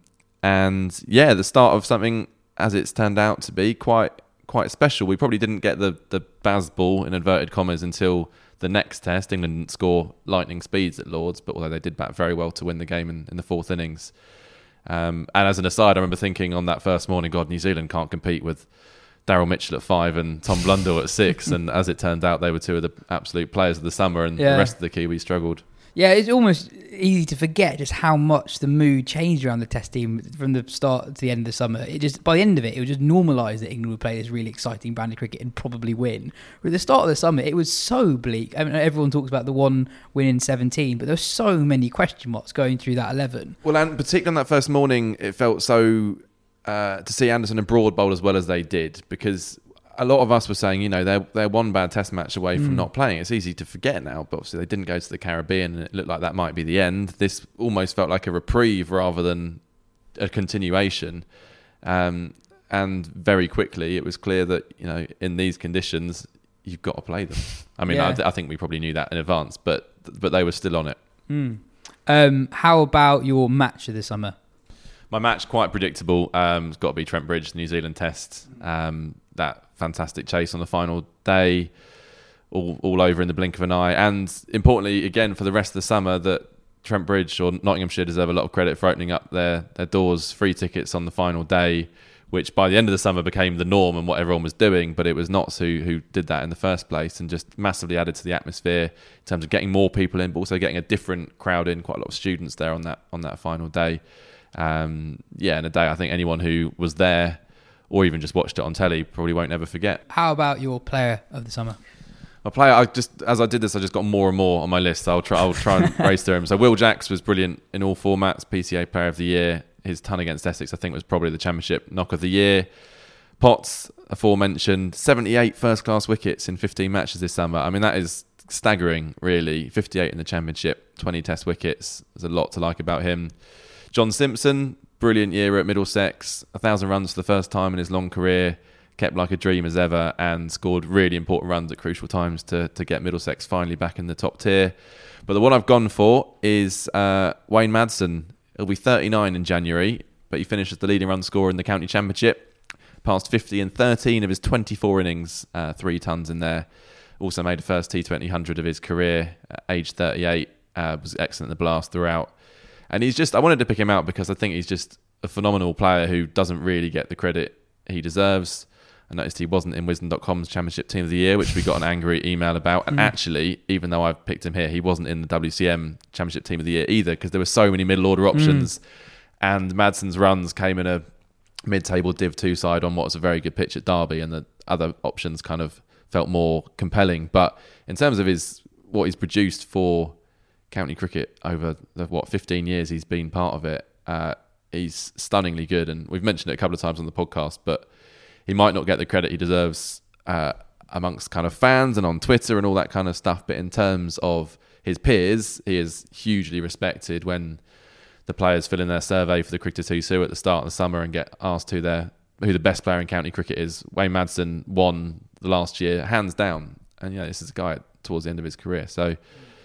S8: start of something, as it's turned out to be, quite special. We probably didn't get the Baz ball, in inverted commas, until the next test. England didn't score lightning speeds at Lords, but although they did bat very well to win the game in the fourth innings. And as an aside, I remember thinking on that first morning, God, New Zealand can't compete with Daryl Mitchell at 5 and Tom Blundell at 6. And as it turned out, they were two of the absolute players of the summer, and the rest of the Kiwis struggled. Yeah,
S6: it's almost easy to forget just how much the mood changed around the Test team from the start to the end of the summer. By the end of it, it was just normalised that England would play this really exciting brand of cricket and probably win. But at the start of the summer, it was so bleak. I mean, everyone talks about the one win in 17, but there were so many question marks going through that 11.
S8: Well, and particularly on that first morning, it felt so to see Anderson and Broad bowl as well as they did, because a lot of us were saying, they're one bad Test match away from not playing. It's easy to forget now, but obviously they didn't go to the Caribbean, and it looked like that might be the end. This almost felt like a reprieve rather than a continuation. And very quickly, it was clear that, in these conditions, you've got to play them. I mean, I think we probably knew that in advance, but they were still on it.
S6: How about your match of the summer?
S8: My match, quite predictable. It's got to be Trent Bridge, New Zealand Test. That fantastic chase on the final day, all over in the blink of an eye. And importantly, again, for the rest of the summer, that Trent Bridge or Nottinghamshire deserve a lot of credit for opening up their doors, free tickets on the final day, which by the end of the summer became the norm and what everyone was doing. But it was Notts who did that in the first place, and just massively added to the atmosphere in terms of getting more people in, but also getting a different crowd in, quite a lot of students there on that final day. And a day I think anyone who was there or even just watched it on telly probably won't ever forget.
S6: How about your player of the summer?
S8: My player, as I did this, I just got more and more on my list. So I'll try and race through him. So Will Jacks was brilliant in all formats. PCA Player of the Year. His ton against Essex, I think, was probably the Championship Knock of the Year. Potts, aforementioned, 78 first-class wickets in 15 matches this summer. I mean, that is staggering, really. 58 in the Championship, 20 Test wickets. There's a lot to like about him. John Simpson, brilliant year at Middlesex, 1,000 runs for the first time in his long career, kept like a dream as ever, and scored really important runs at crucial times to get Middlesex finally back in the top tier. But the one I've gone for is Wayne Madsen. He'll be 39 in January, but he finished as the leading run scorer in the County Championship, passed 50 in 13 of his 24 innings, 3 tons in there. Also made the first T20 100 of his career at age 38, was excellent in the blast throughout. And I wanted to pick him out because I think he's just a phenomenal player who doesn't really get the credit he deserves. I noticed he wasn't in Wisden.com's Championship Team of the Year, which we got an angry email about. And actually, even though I've picked him here, he wasn't in the WCM Championship Team of the Year either, because there were so many middle order options. And Madsen's runs came in a mid-table Div 2 side on what was a very good pitch at Derby, and the other options kind of felt more compelling. But in terms of what he's produced for county cricket over the 15 years he's been part of it, he's stunningly good, and we've mentioned it a couple of times on the podcast, but he might not get the credit he deserves amongst kind of fans and on Twitter and all that kind of stuff, but in terms of his peers, he is hugely respected. When the players fill in their survey for the Cricket 2 Sue at the start of the summer and get asked who the best player in county cricket is, Wayne Madsen won the last year hands down, and this is a guy towards the end of his career, so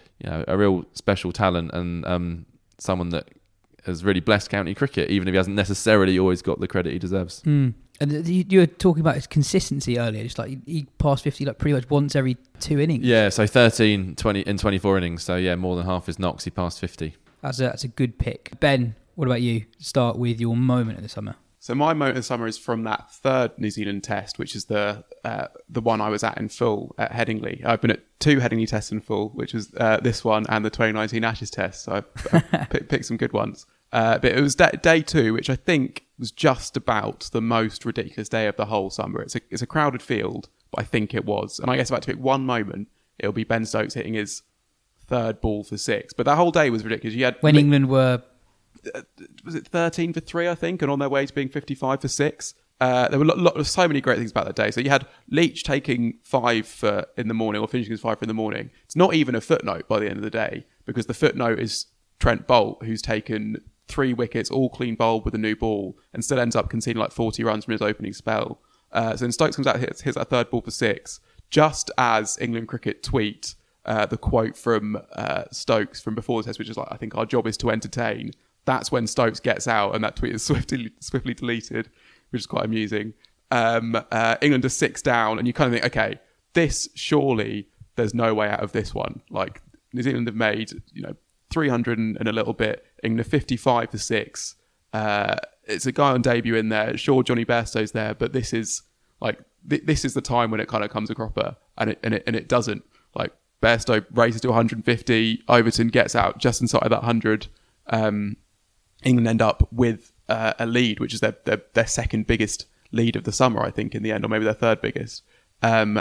S8: a real special talent, and someone that has really blessed county cricket, even if he hasn't necessarily always got the credit he deserves.
S6: And you were talking about his consistency earlier, just like he passed 50 like pretty much once every 2 innings.
S8: Yeah, so 13 in 24 innings, so more than half his knocks he passed 50.
S6: That's a good pick. Ben, What about you? Start with your moment of the summer.
S7: So my moment of the summer is from that third New Zealand test, which is the one I was at in full at Headingley. I've been at 2 Headingley tests in full, which was this one and the 2019 Ashes test. So I picked some good ones. But it was day 2, which I think was just about the most ridiculous day of the whole summer. It's a crowded field, but I think it was. And I guess if I had to pick one moment, it'll be Ben Stokes hitting his 3rd ball for 6. But that whole day was ridiculous. You had
S6: when England were...
S7: was it 13 for 3, I think, and on their way to being 55 for 6. There were so many great things about that day. So you had Leach taking 5 in the morning, or finishing his 5 in the morning. It's not even a footnote by the end of the day, because the footnote is Trent Boult, who's taken 3 wickets, all clean bowled with a new ball, and still ends up conceding like 40 runs from his opening spell. So then Stokes comes out, hits that 3rd ball for 6, just as England Cricket tweet the quote from Stokes from before the test, which is like, I think our job is to entertain. That's when Stokes gets out, and that tweet is swiftly deleted, which is quite amusing. England are 6 down, and you kind of think, okay, this surely there's no way out of this one. Like, New Zealand have made 300 and a little bit. England are 55 for 6. It's a guy on debut in there. Sure, Johnny Bairstow's there, but this is like this is the time when it kind of comes a cropper, and it doesn't. Like, Bairstow races to 150. Overton gets out just inside of that 100. England end up with a lead, which is their 2nd biggest lead of the summer, I think, in the end, or maybe their 3rd biggest. And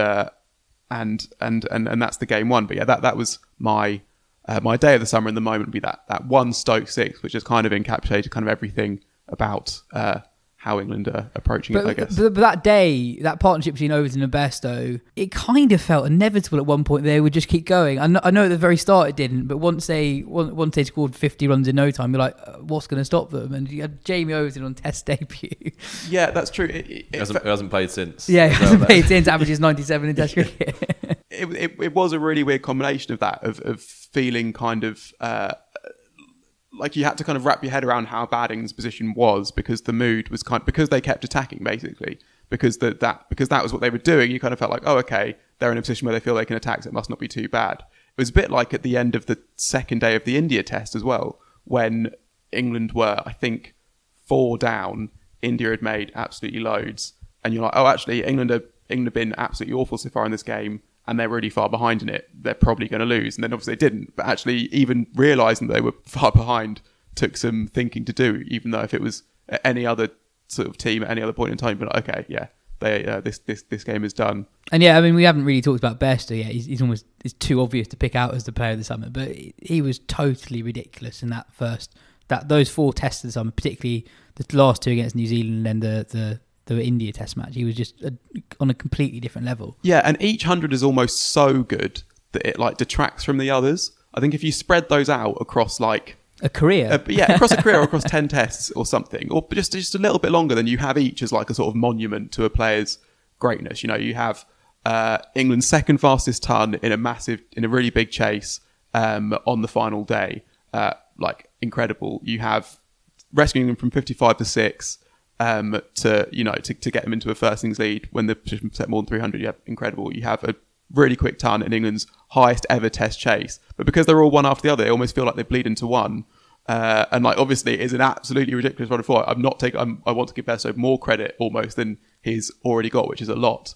S7: that's the game won. But yeah, that was my day of the summer. And the moment would be that one Stoke 6, which has kind of encapsulated kind of everything about how England are approaching it, I guess.
S6: But that day, that partnership between Overton and Bairstow, it kind of felt inevitable at one point they would just keep going. I know at the very start it didn't, but once they scored 50 runs in no time, you're like, what's going to stop them? And you had Jamie Overton on test debut.
S7: Yeah, that's true.
S8: It hasn't played since.
S6: Yeah, he hasn't played since, averages 97 in test cricket.
S7: It was a really weird combination of that, of feeling kind of... like you had to kind of wrap your head around how bad England's position was, because the mood was because they kept attacking, basically, because that was what they were doing. You kind of felt like, oh, okay, they're in a position where they feel they can attack, so it must not be too bad. It was a bit like at the end of the 2nd day of the India test as well, when England were, I think, 4 down. India had made absolutely loads, and you're like, oh, actually, England have been absolutely awful so far in this game, and they're really far behind in it. They're probably going to lose. And then obviously they didn't. But actually, even realising that they were far behind took some thinking to do, even though if it was any other sort of team at any other point in time, but like, okay, yeah, this game is done.
S6: And yeah, I mean, we haven't really talked about Bairstow yet. He's almost, it's too obvious to pick out as the player of the summer, but he was totally ridiculous in those 4 tests of the summer, particularly the last 2 against New Zealand and the India test match. He was just on a completely different level.
S7: Yeah, and each 100 is almost so good that it like detracts from the others. I think if you spread those out across like
S6: a career,
S7: across a career or across 10 tests or something, or just a little bit longer, than you have each as like a sort of monument to a player's greatness. You have England's 2nd fastest ton in a really big chase on the final day, like incredible. You have rescuing them from 55 to 6. To get them into a first innings lead when the position set more than 300, you have incredible. You have a really quick ton in England's highest ever test chase, but because they're all one after the other, they almost feel like they bleed into one. And like, obviously, it is an absolutely ridiculous run of form. I want to give Bairstow more credit almost than he's already got, which is a lot.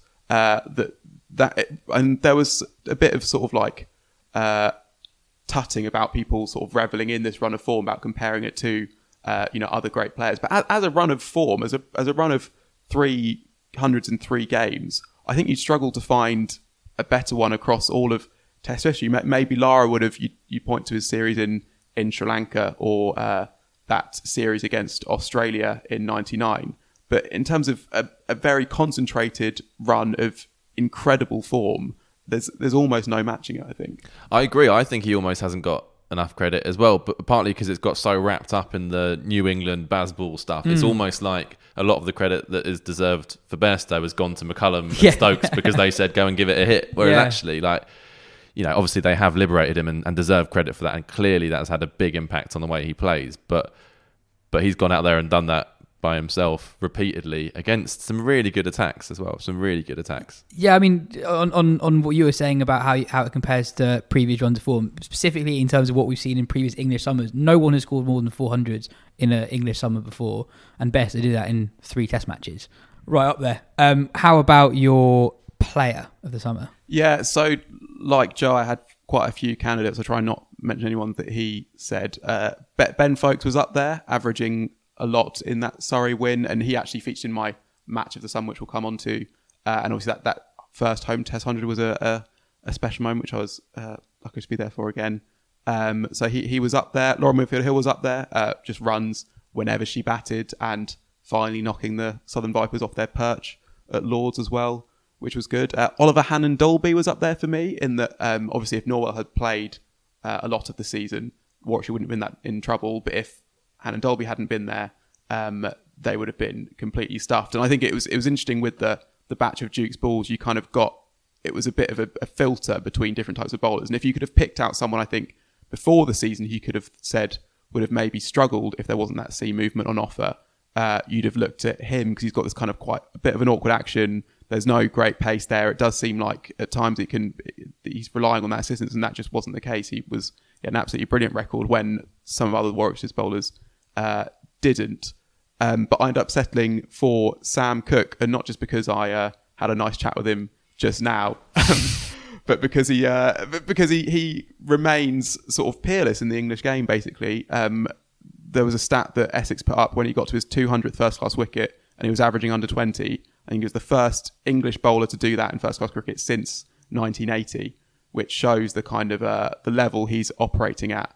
S7: And there was a bit of sort of like tutting about people sort of reveling in this run of form, about comparing it to other great players. But as a run of form, as a run of 303 games, I think you'd struggle to find a better one across all of Test history. Maybe Lara would have. You point to his series in Sri Lanka, or that series against Australia in '99. But in terms of a very concentrated run of incredible form, there's almost no matching it, I think.
S8: I agree. I think he almost hasn't got enough credit as well, but partly because it's got so wrapped up in the New England Bazball stuff. It's almost like a lot of the credit that is deserved for Bairstow has gone to McCullum and Stokes because they said go and give it a hit, whereas actually, like, obviously they have liberated him and deserve credit for that, and clearly that's had a big impact on the way he plays, but he's gone out there and done that by himself repeatedly against some really good attacks as well.
S6: Yeah, I mean, on what you were saying about how it compares to previous runs of form, specifically in terms of what we've seen in previous English summers, no one has scored more than 400s in an English summer before, and Best did that in 3 test matches. Right up there. How about your player of the summer?
S7: Yeah, so like Joe, I had quite a few candidates. I try and not mention anyone that he said. Ben Foakes was up there, averaging a lot in that Surrey win, and he actually featured in my match of the summer, which we'll come on to. And obviously that first home test 100 was a special moment, which I was lucky to be there for again. So he was up there. Lauren Winfield-Hill was up there, just runs whenever she batted, and finally knocking the Southern Vipers off their perch at Lords as well, which was good. Oliver Hannon-Dolby was up there for me, in that obviously if Norwell had played a lot of the season, Warwickshire wouldn't have been that in trouble, but if Hannon-Dolby hadn't been there, they would have been completely stuffed. And I think it was interesting with the batch of Duke's balls, you kind of got, it was a bit of a filter between different types of bowlers. And if you could have picked out someone, I think, before the season, you could have said would have maybe struggled if there wasn't that seam movement on offer, you'd have looked at him, because he's got this kind of quite a bit of an awkward action. There's no great pace there. It does seem like at times he's relying on that assistance, and that just wasn't the case. He had an absolutely brilliant record when some of other Warwickshire's bowlers didn't. But I ended up settling for Sam Cook, and not just because I had a nice chat with him just now, but because he remains sort of peerless in the English game, basically. There was a stat that Essex put up when he got to his 200th first-class wicket, and he was averaging under 20. I think he was the first English bowler to do that in first-class cricket since 1980, which shows the kind of the level he's operating at.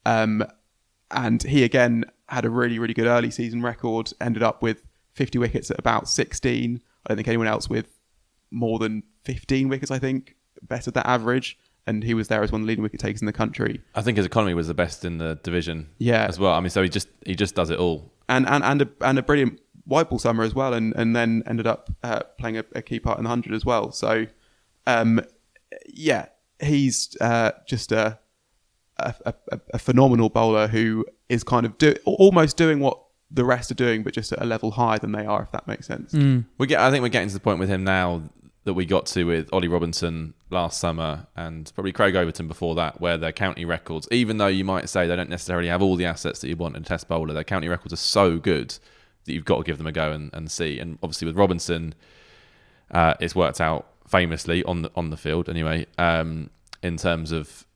S7: And he, again, had a really, really good early season record, ended up with 50 wickets at about 16. I don't think anyone else with more than 15 wickets, I think, bettered that average. And he was there as one of the leading wicket takers in the country. I
S8: think his economy was the best in the division, as well. I mean, so he just does it all. And
S7: a brilliant white ball summer as well, and then ended up playing a key part in the 100 as well. So, he's just a phenomenal bowler who is kind of almost doing what the rest are doing, but just at a level higher than they are, if that makes sense.
S8: I think we're getting to the point with him now that we got to with Ollie Robinson last summer, and probably Craig Overton before that, where their county records, even though you might say they don't necessarily have all the assets that you want in a test bowler, their county records are so good that you've got to give them a go and see. And obviously with Robinson, it's worked out famously on the field anyway, in terms of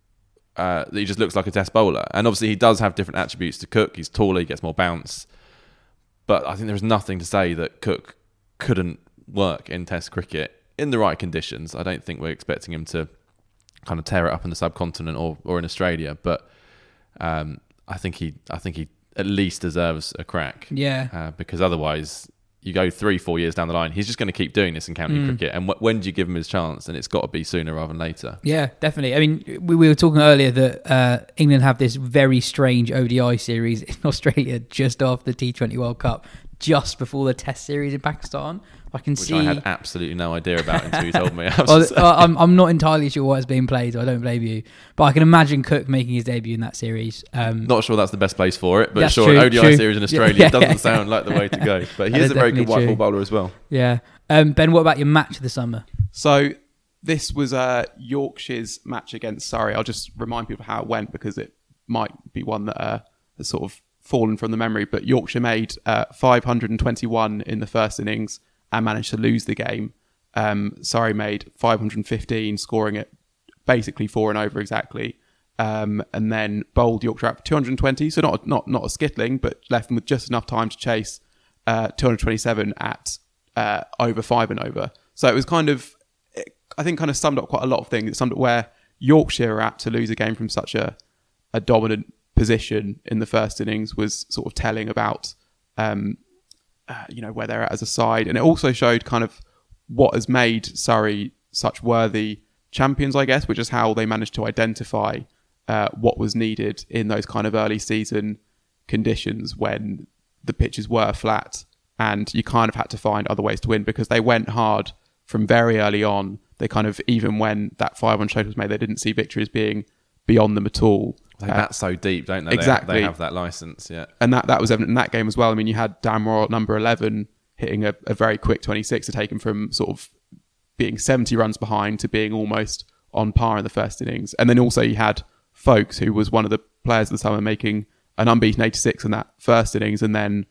S8: he just looks like a test bowler. And obviously he does have different attributes to Cook. He's taller, he gets more bounce. But I think there's nothing to say that Cook couldn't work in test cricket in the right conditions. I don't think we're expecting him to kind of tear it up in the subcontinent or in Australia, but I think he at least deserves a crack.
S6: Yeah.
S8: Because otherwise you go 3-4 years down the line, he's just going to keep doing this in county cricket. And when do you give him his chance? And it's got to be sooner rather than later.
S6: Yeah, definitely. I mean, we were talking earlier that England have this very strange ODI series in Australia just after the T20 World Cup, just before the Test series in Pakistan.
S8: Which I had absolutely no idea about until you told me.
S6: I'm not entirely sure why it's being played, so I don't blame you. But I can imagine Cook making his debut in that series.
S8: Not sure that's the best place for it, but
S6: that's
S8: sure,
S6: true,
S8: an ODI series in Australia doesn't sound like the way to go. But he is a very good white ball bowler as well.
S6: Yeah. Ben, what about your match of the summer?
S7: So this was Yorkshire's match against Surrey. I'll just remind people how it went, because it might be one that has sort of fallen from the memory. But Yorkshire made 521 in the first innings and managed to lose the game. Surrey made 515, scoring it basically 4 and over exactly. And then bowled Yorkshire out for 220, so not a skittling, but left them with just enough time to chase 227 at over 5 and over. So it was kind of summed up quite a lot of things. It summed up where Yorkshire are apt to lose a game from such a dominant position in the first innings was sort of telling about where they're at as a side. And it also showed kind of what has made Surrey such worthy champions, I guess, which is how they managed to identify what was needed in those kind of early season conditions when the pitches were flat and you kind of had to find other ways to win, because they went hard from very early on. They kind of, even when that 5-1 showdown was made, they didn't see victory as being beyond them at all.
S8: They bat so deep, don't they?
S7: Exactly.
S8: They have that license, yeah.
S7: And that was evident in that game as well. I mean, you had Dan Morrell at number 11 hitting a very quick 26 to take him from sort of being 70 runs behind to being almost on par in the first innings. And then also you had Folkes, who was one of the players of the summer, making an unbeaten 86 in that first innings, and then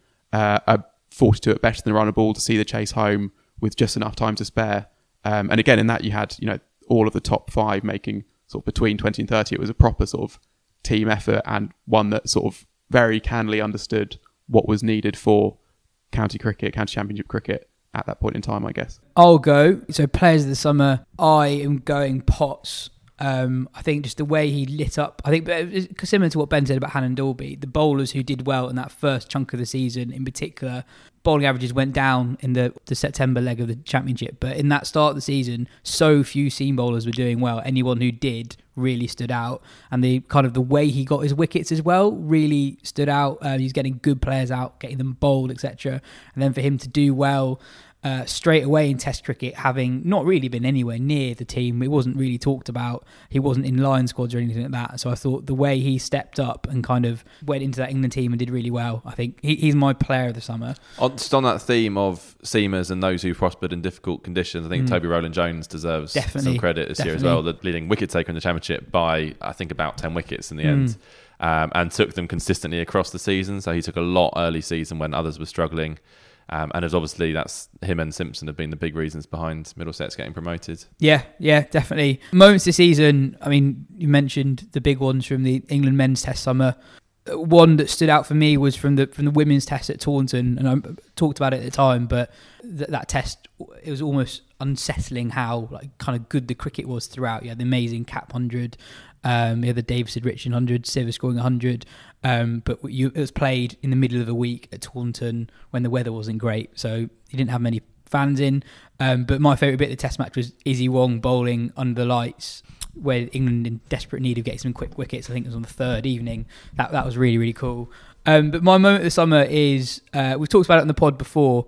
S7: a 42 at better than run a ball to see the chase home with just enough time to spare. And again, in that you had, all of the top 5 making sort of between 20 and 30. It was a proper sort of team effort, and one that sort of very candidly understood what was needed for county championship cricket at that point in time, I guess.
S6: I'll go. So players of the summer, I am going Potts. I think just the way he lit up, I think similar to what Ben said about Hannon Dolby, the bowlers who did well in that first chunk of the season in particular, bowling averages went down in the September leg of the championship, but in that start of the season, so few seam bowlers were doing well. Anyone who did really stood out, and the way he got his wickets as well really stood out. He's getting good players out, getting them bowled, etc. And then for him to do well straight away in Test cricket, having not really been anywhere near the team, it wasn't really talked about. He wasn't in line squads or anything like that. So I thought the way he stepped up and kind of went into that England team and did really well, I think he's my player of the summer.
S8: Just on that theme of seamers and those who prospered in difficult conditions, I think Toby Rowland-Jones deserves some credit this year as well. The leading wicket taker in the championship by, I think, about 10 wickets in the end. And took them consistently across the season. So he took a lot early season when others were struggling. And as obviously that's him and Simpson have been the big reasons behind Middlesex getting promoted. Yeah,
S6: definitely. Moments this season, I mean, you mentioned the big ones from the England men's test summer. One that stood out for me was from the women's test at Taunton, and I talked about it at the time, but that test, it was almost unsettling how kind of good the cricket was throughout. You had the amazing Cap 100, you had the Davidson Richard 100, Siver scoring 100, but it was played in the middle of the week at Taunton when the weather wasn't great, so you didn't have many fans in. But my favourite bit of the test match was Izzy Wong bowling under the lights, where England in desperate need of getting some quick wickets. I think it was on the third evening. That was really, really cool. But my moment of the summer is, we've talked about it on the pod before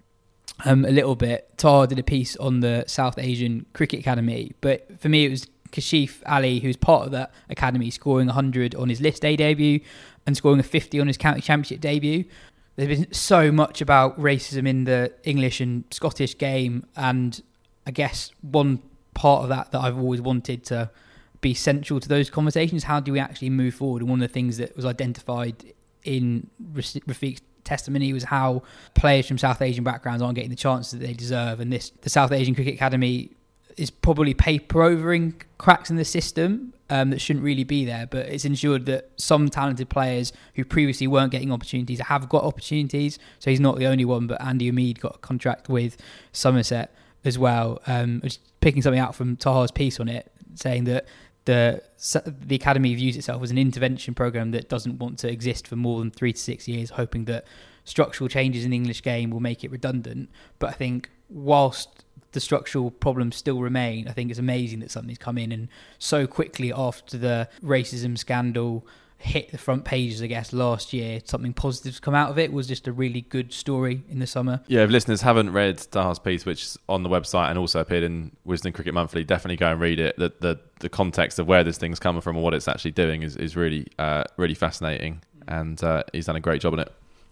S6: a little bit. Tar did a piece on the South Asian Cricket Academy, but for me it was Kashif Ali, who's part of that academy, scoring 100 on his List A debut and scoring a 50 on his county championship debut. There's been so much about racism in the English and Scottish game, and I guess one part of that I've always wanted to be central to those conversations. How do we actually move forward? And one of the things that was identified in Rafiq's testimony was how players from South Asian backgrounds aren't getting the chances that they deserve, and the South Asian Cricket Academy is probably paper-overing cracks in the system that shouldn't really be there, but it's ensured that some talented players who previously weren't getting opportunities have got opportunities. So he's not the only one, but Andy Umeed got a contract with Somerset as well. Just picking something out from Taha's piece on it, saying that the academy views itself as an intervention program that doesn't want to exist for more than 3 to 6 years, hoping that structural changes in the English game will make it redundant. But I think whilst the structural problems still remain, I think it's amazing that something's come in and so quickly after the racism scandal hit the front pages, I guess, last year, something positive's come out of it. Was just a really good story in the summer. Yeah,
S8: if listeners haven't read Taha's piece, which is on the website and also appeared in Wisden Cricket Monthly, definitely go and read it. The context of where this thing's coming from and what it's actually doing is really really fascinating, and he's done a great job on it.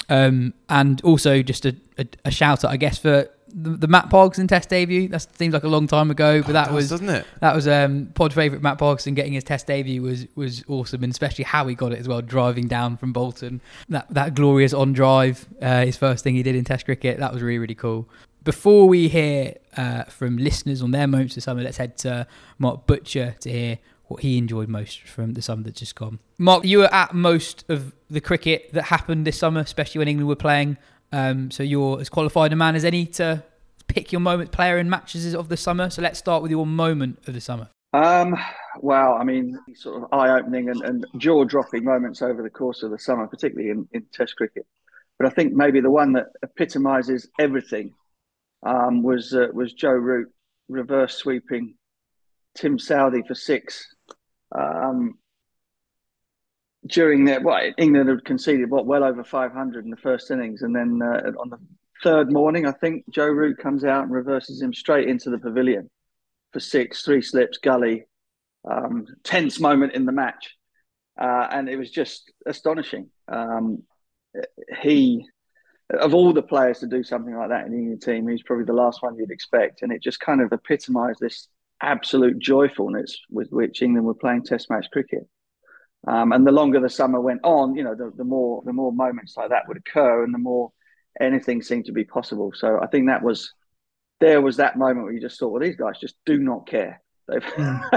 S6: And also just a shout out, I guess, for the Matt Parkinson Test debut. That seems like a long time ago, but
S8: doesn't it?
S6: That was pod favourite Matt Parkinson getting his Test debut was awesome, and especially how he got it as well, driving down from Bolton. That glorious on drive, his first thing he did in Test cricket. That was really, really cool. Before we hear from listeners on their moments of summer, let's head to Mark Butcher to hear what he enjoyed most from the summer that's just gone. Mark, you were at most of the cricket that happened this summer, especially when England were playing. So you're as qualified a man as any to pick your moment player in matches of the summer. So let's start with your moment of the summer.
S10: Well, I mean, sort of eye-opening and jaw-dropping moments over the course of the summer, particularly in Test cricket. But I think maybe the one that epitomises everything was Joe Root reverse sweeping Tim Southee for 6. During that, England had conceded well over 500 in the first innings, and then on the third morning, I think Joe Root comes out and reverses him straight into the pavilion for 6, 3 slips, gully, tense moment in the match. And it was just astonishing. He, of all the players to do something like that in the England team, he's probably the last one you'd expect. And it just kind of epitomised this absolute joyfulness with which England were playing Test match cricket. And the longer the summer went on, the more moments like that would occur, and the more anything seemed to be possible. So I think there was that moment where you just thought, well, these guys just do not care. They've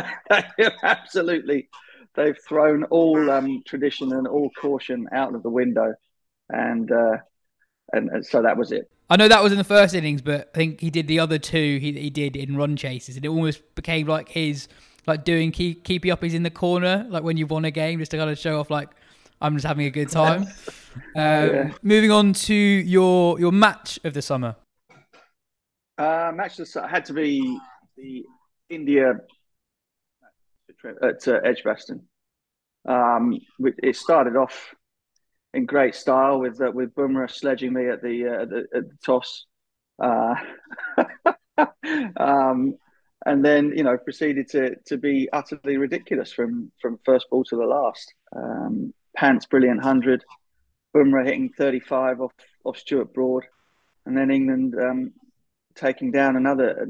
S10: they've thrown all tradition and all caution out of the window, and so that was it.
S6: I know that was in the first innings, but I think he did the other two he did in run chases, and it almost became like his doing keepy uppies in the corner, like when you've won a game, just to kind of show off like I'm just having a good time. Moving on to your match of the summer.
S10: Match of the summer had to be the India at Edgbaston. It started off in great style with Bumrah sledging me at the toss, and then proceeded to be utterly ridiculous from first ball to the last. Pant's brilliant 100, Bumrah hitting 35 off Stuart Broad, and then England taking down another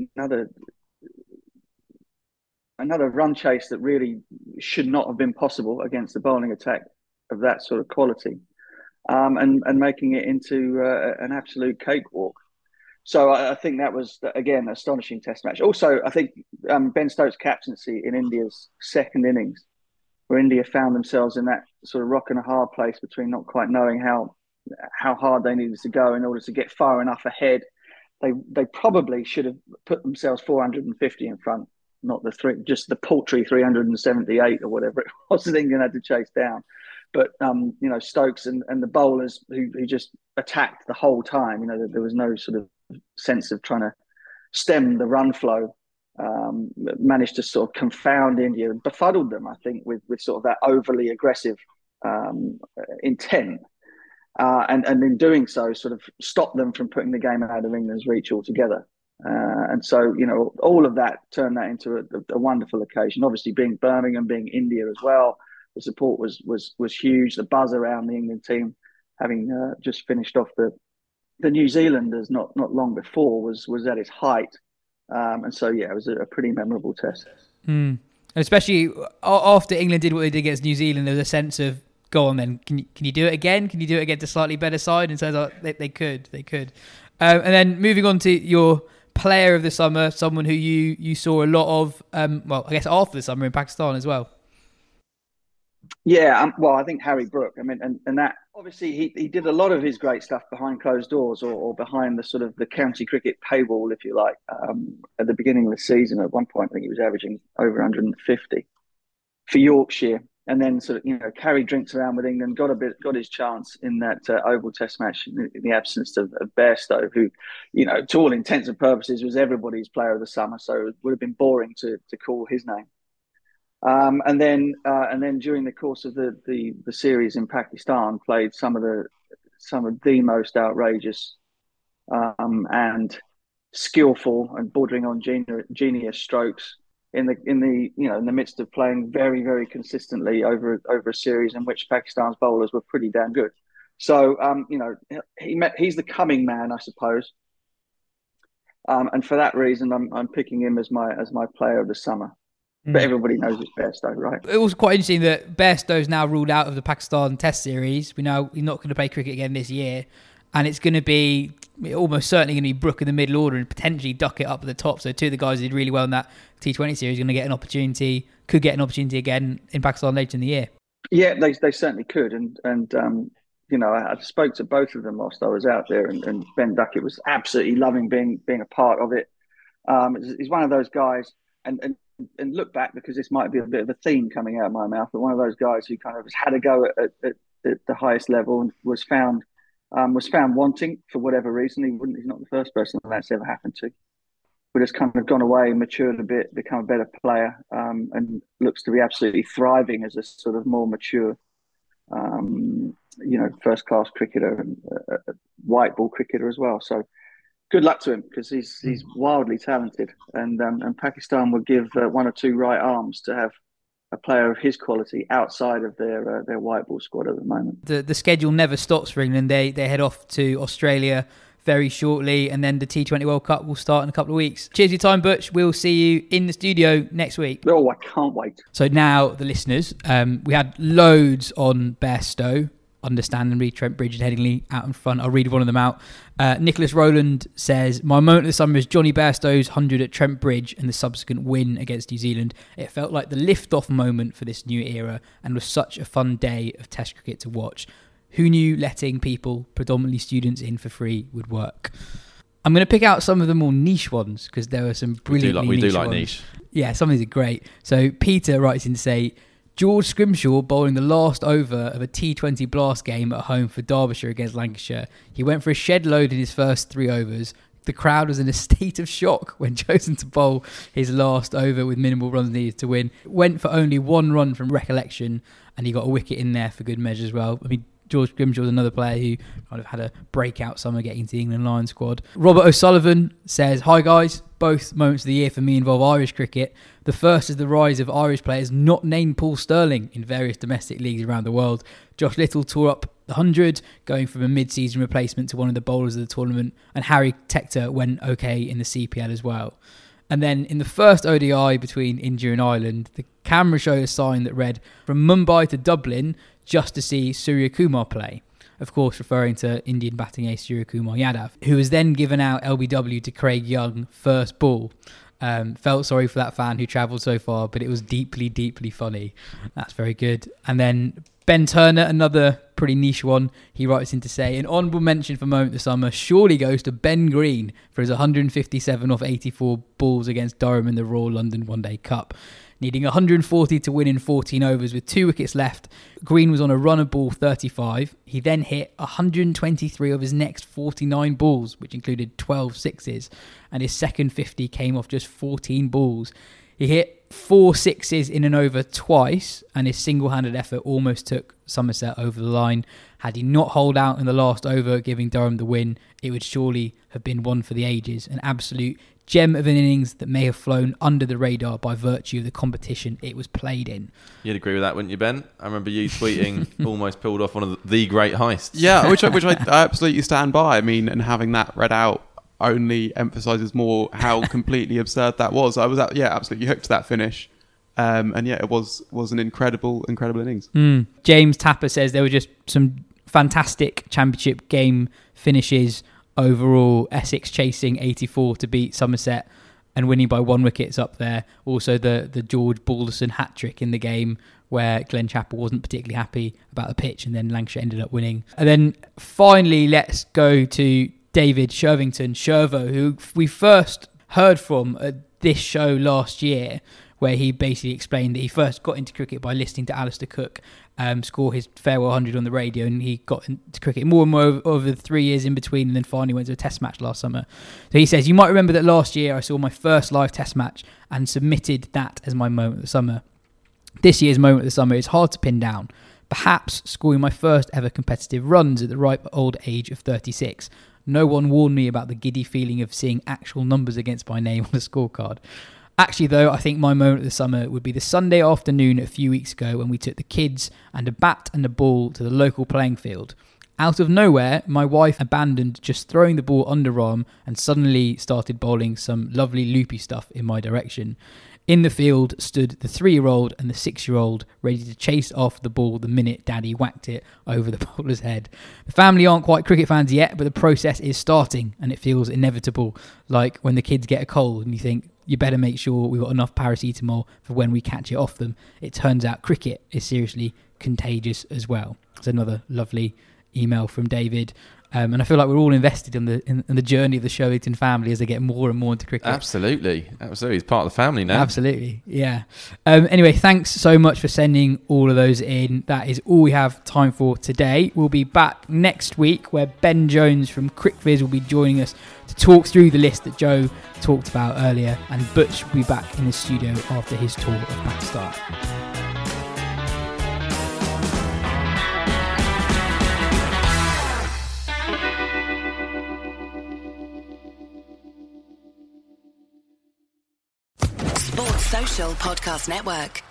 S10: run chase that really should not have been possible against the bowling attack of that sort of quality, and making it into an absolute cakewalk. So I think that was, again, an astonishing Test match. Also, I think Ben Stokes' captaincy in India's second innings, where India found themselves in that sort of rock and a hard place between not quite knowing how hard they needed to go in order to get far enough ahead. They probably should have put themselves 450 in front, not just the paltry 378 or whatever it was that England had to chase down. But Stokes and the bowlers who just attacked the whole time. There was no sort of sense of trying to stem the run flow. Managed to sort of confound India and befuddled them, I think, with sort of that overly aggressive intent. And in doing so, sort of stopped them from putting the game out of England's reach altogether. And so, all of that turned that into a wonderful occasion. Obviously, being Birmingham, being India as well, the support was huge. The buzz around the England team, having just finished off the New Zealanders not long before, was at its height. And so, it was a pretty memorable test.
S6: And especially after England did what they did against New Zealand, there was a sense of, go on then, can you do it again? Can you do it against a slightly better side? And so they could. And then moving on to your player of the summer, someone who you saw a lot of, I guess after the summer in Pakistan as well.
S10: Yeah, I think Harry Brook. I mean, and that obviously he did a lot of his great stuff behind closed doors or behind the sort of the county cricket paywall, if you like. At the beginning of the season, at one point, I think he was averaging over 150 for Yorkshire, and then sort of carried drinks around with England. Got his chance in that Oval Test match in the absence of Bairstow, who, to all intents and purposes, was everybody's player of the summer. So it would have been boring to call his name. And then during the course of the series in Pakistan, played some of the most outrageous and skillful and bordering on genius strokes in the midst of playing very, very consistently over a series in which Pakistan's bowlers were pretty damn good. So he's the coming man, I suppose. And for that reason, I'm picking him as my player of the summer. But everybody knows it's Bairstow, right?
S6: It was quite interesting that Bairstow's now ruled out of the Pakistan Test series. We know he's not going to play cricket again this year. And it's going to be almost certainly going to be Brook in the middle order and potentially Duckett up at the top. So two of the guys who did really well in that T20 series are going to get an opportunity, could get an opportunity again in Pakistan later in the year. Yeah,
S10: they certainly could. And I spoke to both of them whilst I was out there, and Ben Duckett was absolutely loving being a part of it. He's one of those guys, and look back, because this might be a bit of a theme coming out of my mouth, but one of those guys who kind of has had a go at the highest level and was found wanting for whatever reason. He's not the first person that's ever happened to, but has kind of gone away, matured a bit, become a better player, and looks to be absolutely thriving as a sort of more mature, first-class cricketer and white ball cricketer as well. So good luck to him, because he's wildly talented, and Pakistan would give one or two right arms to have a player of his quality outside of their white ball squad at the moment.
S6: The schedule never stops for England. They head off to Australia very shortly, and then the T20 World Cup will start in a couple of weeks. Cheers for your time, Butch. We'll see you in the studio next week.
S10: Oh, I can't wait.
S6: So now the listeners, we had loads on Bairstow, understandably, Trent Bridge and Headingley out in front. I'll read one of them out. Nicholas Rowland says, my moment of the summer is Johnny Bairstow's 100 at Trent Bridge and the subsequent win against New Zealand. It felt like the lift-off moment for this new era and was such a fun day of Test cricket to watch. Who knew letting people, predominantly students, in for free would work? I'm going to pick out some of the more niche ones because there are some brilliantly niche ones. We do like niche. Yeah, some of these are great. So Peter writes in to say, George Scrimshaw bowling the last over of a T20 Blast game at home for Derbyshire against Lancashire. He went for a shed load in his first 3 overs. The crowd was in a state of shock when chosen to bowl his last over with minimal runs needed to win. Went for only 1 run from recollection, and he got a wicket in there for good measure as well. I mean, George Grimshaw was another player who kind of had a breakout summer getting into the England Lions squad. Robert O'Sullivan says, hi guys, both moments of the year for me involve Irish cricket. The first is the rise of Irish players not named Paul Stirling in various domestic leagues around the world. Josh Little tore up the 100, going from a mid-season replacement to one of the bowlers of the tournament, and Harry Tector went okay in the CPL as well. And then in the first ODI between India and Ireland, the camera showed a sign that read, from Mumbai to Dublin, just to see Surya Kumar play. Of course, referring to Indian batting ace Surya Kumar Yadav, who was then given out LBW to Craig Young first ball. Felt sorry for that fan who travelled so far, but it was deeply, deeply funny. That's very good. And then Ben Turner, another pretty niche one, he writes in to say, an honourable mention for moment of the summer surely goes to Ben Green for his 157 off 84 balls against Durham in the Royal London One Day Cup. Needing 140 to win in 14 overs with 2 wickets left, Green was on a run of ball 35. He then hit 123 of his next 49 balls, which included 12 sixes, and his second 50 came off just 14 balls. He hit 4 sixes in an over twice, and his single-handed effort almost took Somerset over the line. Had he not holed out in the last over, giving Durham the win, it would surely have been one for the ages. An absolute gem of an innings that may have flown under the radar by virtue of the competition it was played in.
S8: You'd agree with that, wouldn't you, Ben? I remember you tweeting almost pulled off one of the great heists.
S7: Yeah, which I absolutely stand by. I mean, and having that read out only emphasises more how completely absurd that was. I was absolutely hooked to that finish. And yeah, it was an incredible innings.
S6: James Tapper says there were just some fantastic championship game finishes overall. Essex chasing 84 to beat Somerset and winning by 1 wicket is up there. Also the George Balderson hat-trick in the game where Glenn Chappell wasn't particularly happy about the pitch and then Lancashire ended up winning. And then finally, let's go to David Shervington, Shervo, who we first heard from at this show last year, where he basically explained that he first got into cricket by listening to Alistair Cook score his farewell 100 on the radio, and he got into cricket more and more over the 3 years in between, and then finally went to a test match last summer. So he says, you might remember that last year I saw my first live test match and submitted that as my moment of the summer. This year's moment of the summer is hard to pin down. Perhaps scoring my first ever competitive runs at the ripe old age of 36. No one warned me about the giddy feeling of seeing actual numbers against my name on a scorecard. Actually, though, I think my moment of the summer would be the Sunday afternoon a few weeks ago when we took the kids and a bat and a ball to the local playing field. Out of nowhere, my wife abandoned just throwing the ball underarm and suddenly started bowling some lovely loopy stuff in my direction. In the field stood the 3-year-old and the 6-year-old ready to chase after the ball the minute Daddy whacked it over the bowler's head. The family aren't quite cricket fans yet, but the process is starting and it feels inevitable, like when the kids get a cold and you think, you better make sure we've got enough paracetamol for when we catch it off them. It turns out cricket is seriously contagious as well. It's another lovely email from David. And I feel like we're all invested in the journey of the Shervington family as they get more and more into cricket.
S8: Absolutely. He's part of the family now.
S6: Absolutely, yeah. Anyway, thanks so much for sending all of those in. That is all we have time for today. We'll be back next week where Ben Jones from CricViz will be joining us to talk through the list that Joe talked about earlier, and Butch will be back in the studio after his tour of Pakistan.
S11: Social Podcast Network.